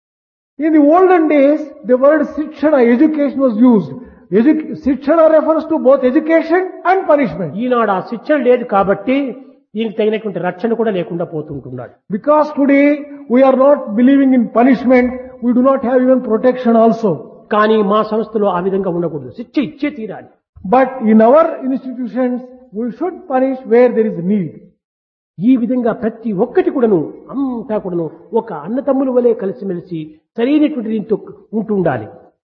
In the olden days, the word Sikshana, education was used. Sikshana refers to both education and punishment. ఈనాడు ఆ శిక్షణ లేదు కాబట్టి దీనికి తగినటువంటి రక్షణ కూడా లేకుండా పోతుంటున్నాడు. Because today we are not believing in punishment, we do not have even protection also. కానీ మా సంస్థలో ఆ విధంగా ఉండకూడదు. శిక్ష ఇచ్చే తీరాలి. But in our institutions, we should punish where there is need. ఈ విధంగా ప్రతి ఒక్కటి కూడాను అంతా కూడాను ఒక అన్నతమ్ముల వలె కలిసిమెలిసి సరైనటువంటి దీంతో ఉంటూ ఉండాలి.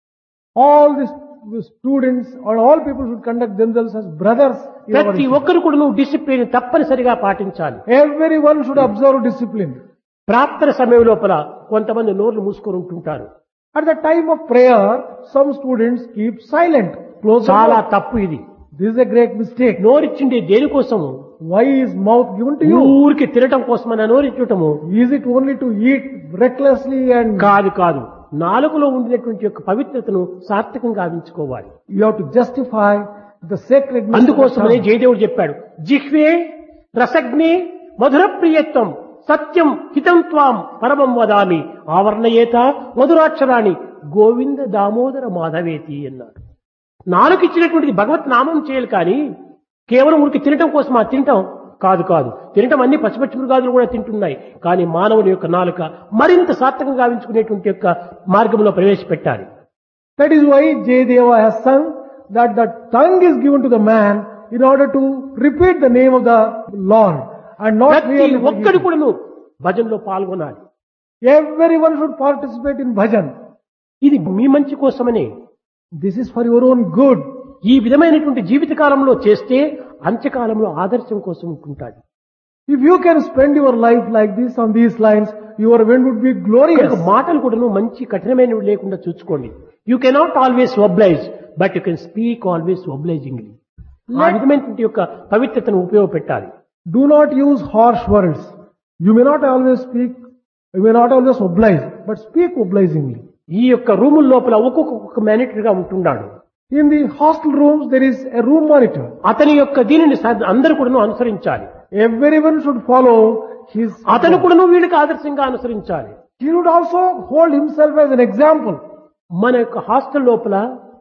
All the students or all people should conduct themselves as brothers. In our ప్రతి institution. ఒక్కరు కూడాను డిసిప్లిన్ తప్పనిసరిగా పాటించాలి. Everyone should observe discipline. ప్రార్థన సమయం లోపల కొంతమంది నోర్లు మూసుకొని ఉంటుంటారు. At the time of prayer, some students keep silent. Close the చాలా mouth. తప్పు ఇది. This is a great mistake. నోరిచ్చిండే దేనికోసము? Why is mouth given to you? ఊరికి తినటం కోసమని నోరిచ్చటము Is it only to eat recklessly and కాదు కాదు. నాలుకలో ఉండినటువంటి యొక్క పవిత్రతను సార్థకంగా గావించుకోవాలి. you have to justify the sacredness? అందుకోసమనే of the tongue? జయదేవుడు చెప్పాడు, జిహ్వే రసగ్నే మధుర ప్రియత్వం సత్యం హితం త్వాం పరమం వదామి ఆవర్ణయేత మధురాక్షరాణి గోవింద దామోదర మాధవేతి అన్నారు. నాలుకిచ్చినటువంటిది భగవత్ నామం చేయాలి కానీ కేవలం ఉనికి తినటం కోసం ఆ తినటం కాదు కాదు. తినటం అన్ని పచ్చిపచ్చి మృగాదులు కూడా తింటున్నాయి. కానీ మానవుని యొక్క నాలుక మరింత సార్థకంగా గావించుకునేటువంటి యొక్క మార్గంలో ప్రవేశపెట్టాలి. That is why Jayadeva has sung that the tongue is given to the man in order to repeat the name of the Lord and not ప్రతి really ఒక్కడి forget. కూడాను భజనలో పాల్గొనాలి. Everyone should participate in bhajan. ఇది మీ మంచి కోసమనే. This is for your own good. ఈ విధమైనటువంటి జీవిత కాలంలో చేస్తే అంత్యకాలంలో ఆదర్శం కోసం ఉంటుంటాడు. If you can spend your life like this on these lines, your event would be glorious. కనుక మాటలు కూడాను మంచి కఠినమైనవి లేకుండా చూసుకోండి. You cannot always oblige, but you can speak always obligingly. ఆ విధమైనటువంటి యొక్క పవిత్రతను ఉపయోగపెట్టాలి. Do not use harsh words. You may not always speak, you may not always oblige, but speak obligingly. ఈ యొక్క రూముల లోపల ఒక్కొక్క మేనేటర్ గా ఉంటున్నాడు. In the hostel rooms, there is a room monitor. అతని యొక్క దీనిని అందరూ కూడాను అనుసరించాలి. Everyone should follow his. అతను కూడాను వీళ్ళకి ఆదర్శంగా అనుసరించాలి. He would also hold himself as an example. మన యొక్క హాస్టల్ లోపల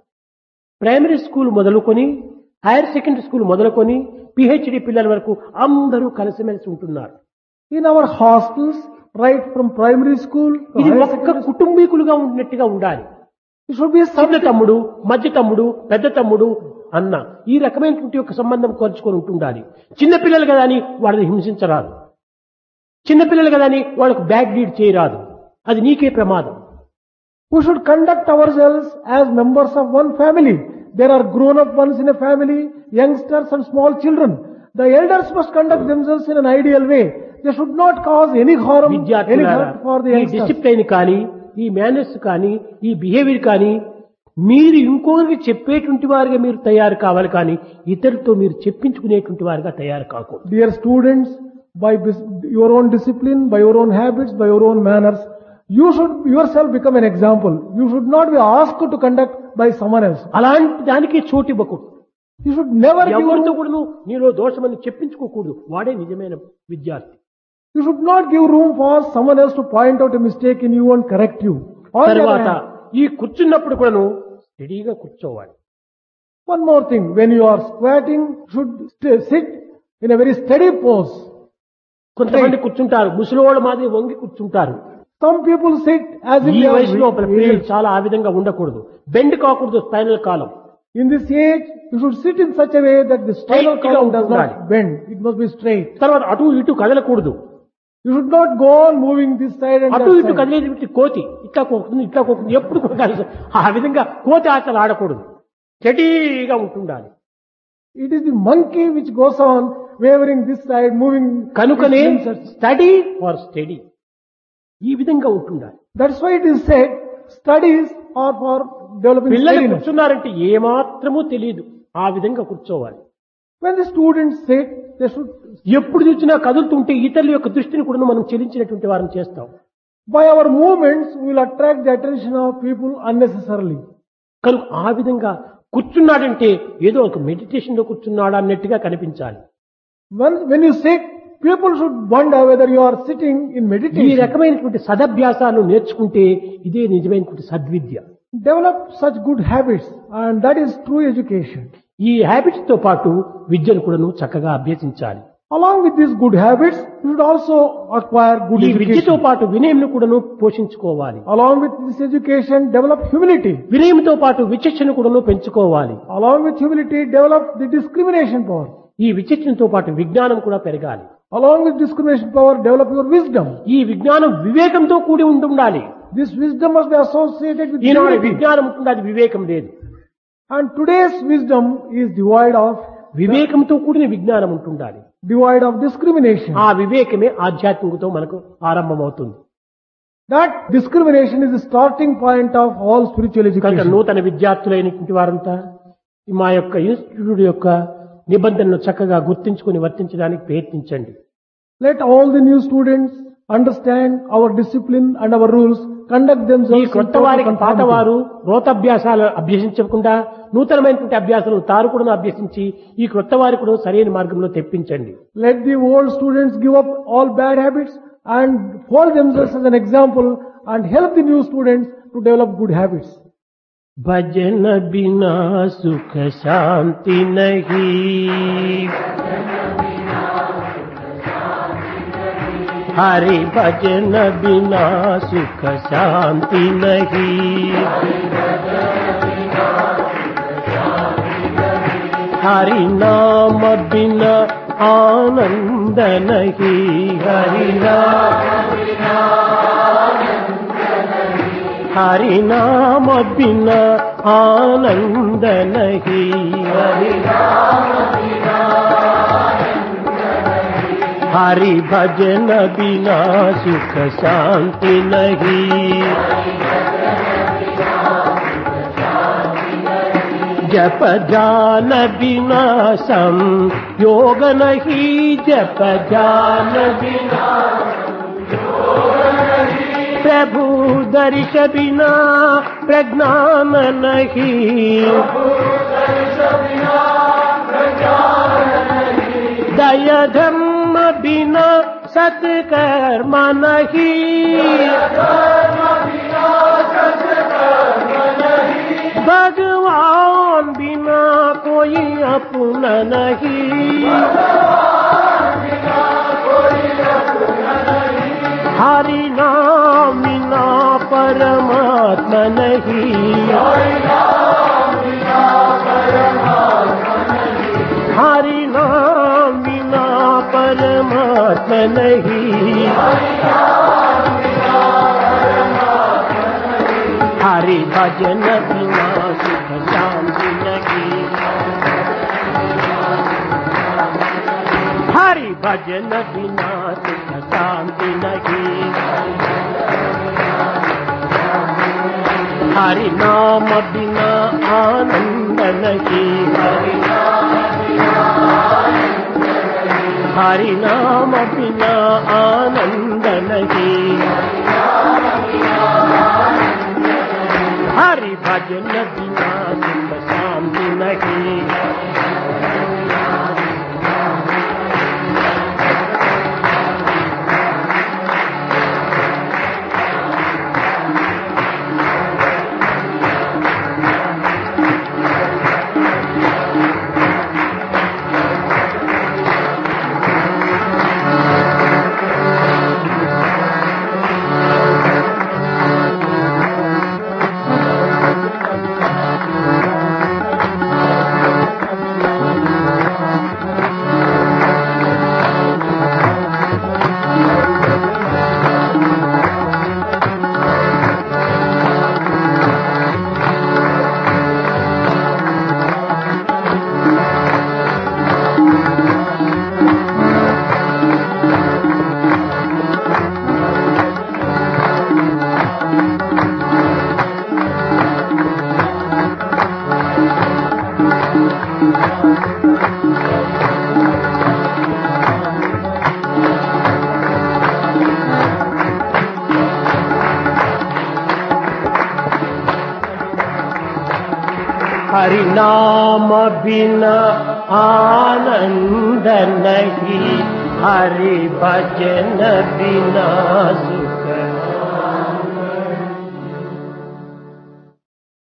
ప్రైమరీ స్కూల్ మొదలుకొని హైయర్ సెకండరీ స్కూల్ మొదలుకొని పిహెచ్డి పిల్లల వరకు అందరూ కలిసిమెలిసి ఉంటున్నారు. In our hostels, right from primary school to ఇది higher ఒక్క secondary school, కుటుంబీకులుగా ఉన్నట్టుగా ఉండాలి. it should be చిన్న తమ్ముడు, మధ్య తమ్ముడు, పెద్ద తమ్ముడు అన్న ఈ రకమైనటువంటి ఒక సంబంధం కోల్చుకొని ఉంటుండాలి. చిన్నపిల్లలు కదా అని వాళ్ళని హింసించరాదు. చిన్నపిల్లలు కదా అని వాళ్ళకు బ్యాక్ డీడ్ చేయరాదు. అది నీకే ప్రమాదం. We should conduct ourselves as members of one family. There are grown-up ones in a family, youngsters and small children. The elders must conduct themselves in an ideal way. They should not cause any harm, any విద్యార్థులారా, hurt for the ఈ youngsters. డిసిప్లైన్ కానీ, ఈ మేనర్స్ కానీ, ఈ బిహేవియర్ కానీ మీరు ఇంకొకరికి చెప్పేటువంటి వారిగా మీరు తయారు కావాలి, కానీ ఇతరులతో మీరు చెప్పించుకునేటువంటి వారిగా తయారు కాకూడదు. Dear students, by your own discipline, by your own habits, by your own manners, you should yourself become an example. You should not be asked to conduct by someone else. అలాంటి దానికి చోటు ఇవ్వకూడదు. You should never ఎవరితో give, కూడా నీలో దోషమని చెప్పించుకోకూడదు. వాడే నిజమైన విద్యార్థి. you should not give room for someone else to point out a mistake in you and correct you. On the other తర్వాత hand, ఈ కూర్చున్నప్పుడు కూడాను స్టడీగా కూర్చోవాలి. one more thing, when you are squatting, should sit in a very steady pose. కొంతమంది కూర్చుంటారు, ముసలివాళ్ళ మాదిరి వంగి కూర్చుంటారు. Some people sit as if ఈ they వయసు లోపల are పిల్లలు aged. చాలా ఆ విధంగా ఉండకూడదు. బెండ్ కాకూడదు spinal column. In this age, you should sit in such a way that the spinal Straight గా column does ఉండాలి. not bend. It must be straight. తర్వాత అటు ఇటు కదలకూడదు. You should not go on moving this side and అటు that ఇటు side. కదిలేది కోతి ఇట్లా కోకుతుంది ఇట్లా కోకుతుంది ఎప్పుడు కూడా కలిసి ఆ విధంగా కోతి ఆటలు ఆడకూడదు. చెటీగా ఉంటుండాలి. It is the monkey which goes on wavering this side, moving. కనుకనే its limbs. Study for study ఈ విధంగా ఉంటుండాలి. That's why it is said, studies are for developing పిల్లలు steadiness. కూర్చున్నారంటే ఏమాత్రమూ తెలియదు, ఆ విధంగా కూర్చోవాలి. When the students sit, they should, ఎప్పుడు చూసినా కదులుతుంటే ఇతరుల యొక్క దృష్టిని కూడా మనం చెలించినటువంటి వారిని చేస్తాం. by our movements, we will attract the attention of people unnecessarily. కనుక ఆ విధంగా కూర్చున్నాడంటే ఏదో ఒక మెడిటేషన్ లో కూర్చున్నాడా అన్నట్టుగా కనిపించాలి. When you sit, people should wonder whether you are sitting in ఈ meditation. రకమైనటువంటి సదభ్యాసాలు నేర్చుకుంటే ఇదే నిజమైనటువంటి సద్విద్య. Develop such good habits, and that is true education. ఈ హ్యాబిట్స్ తో పాటు విద్యను కూడాను చక్కగా అభ్యసించాలి. Along with these good habits, you should also acquire good ఈ విద్యతో education. పాటు వినయంను కూడాను పోషించుకోవాలి. Along with this education, develop humility. వినయంతో పాటు విచక్షణ కూడాను పెంచుకోవాలి. Along with humility, develop the discrimination power. ఈ విచక్షణతో పాటు విజ్ఞానం కూడా పెరగాలి. Along with discrimination power, develop your wisdom. ఈ విజ్ఞానం వివేకంతో కూడి ఉండాలి. This wisdom must be associated with Eenadu humility. విజ్ఞానం ఉంటుంది, అది వివేకం లేదు. And today's wisdom is వివేకంతో కూడిన విజ్ఞానం ఉంటుండాలి. devoid of discrimination. ఆ వివేకమే ఆధ్యాత్మికతో మనకు ఆరంభమవుతుంది. That discrimination is the starting point of all spiritual కనుక education. నూతన విద్యార్థులైనటువంటి వారంతా మా యొక్క ఇన్స్టిట్యూట్ యొక్క నిబంధనలు చక్కగా గుర్తించుకుని వర్తించడానికి ప్రయత్నించండి. Let all the new students understand our discipline and our rules, conduct ఈ themselves in కొత్త total వారికి conformity. పాతవారు రోతాభ్యాసాలు అభ్యసించకుండా నూతనమైనటువంటి అభ్యాసాలను తారు కూడా అభ్యసించి ఈ కొత్త వారి కూడా సరైన మార్గంలో తెప్పించండి. Let the old students give up all bad habits and hold themselves as an example and help the new students to develop good habits. भजन बिना सुख शांति नहीं, हरि भजन बिना सुख शांति नहीं, हरि नाम बिना आनंद नहीं, हरि नाम बिना आनंद नहीं, हरि नाम बिना हरि भजन बिना सुख शांति नहीं, जप ध्यान बिना संयोग नहीं, जप ध्यान बिना प्रभु दर्श बिना प्रज्ञान नहीं, दया धर्म बिना सत्कर्म नहीं, भगवान बिना कोई अपना नहीं, हरि नाम बिना परमात्मा नहीं, हरि नाम बिना परमात्मा नहीं, हरि भजन बिना सुख शांति नहीं, हरि भजन बिना सुख शांति नहीं, हरि नाम बिना आनंद नहीं, हरि नाम बिना आनंद नहीं, हरि भजन बिना सुख शांति नहीं। हरि नाम बिना आनंद नहीं, हरि भजन बिना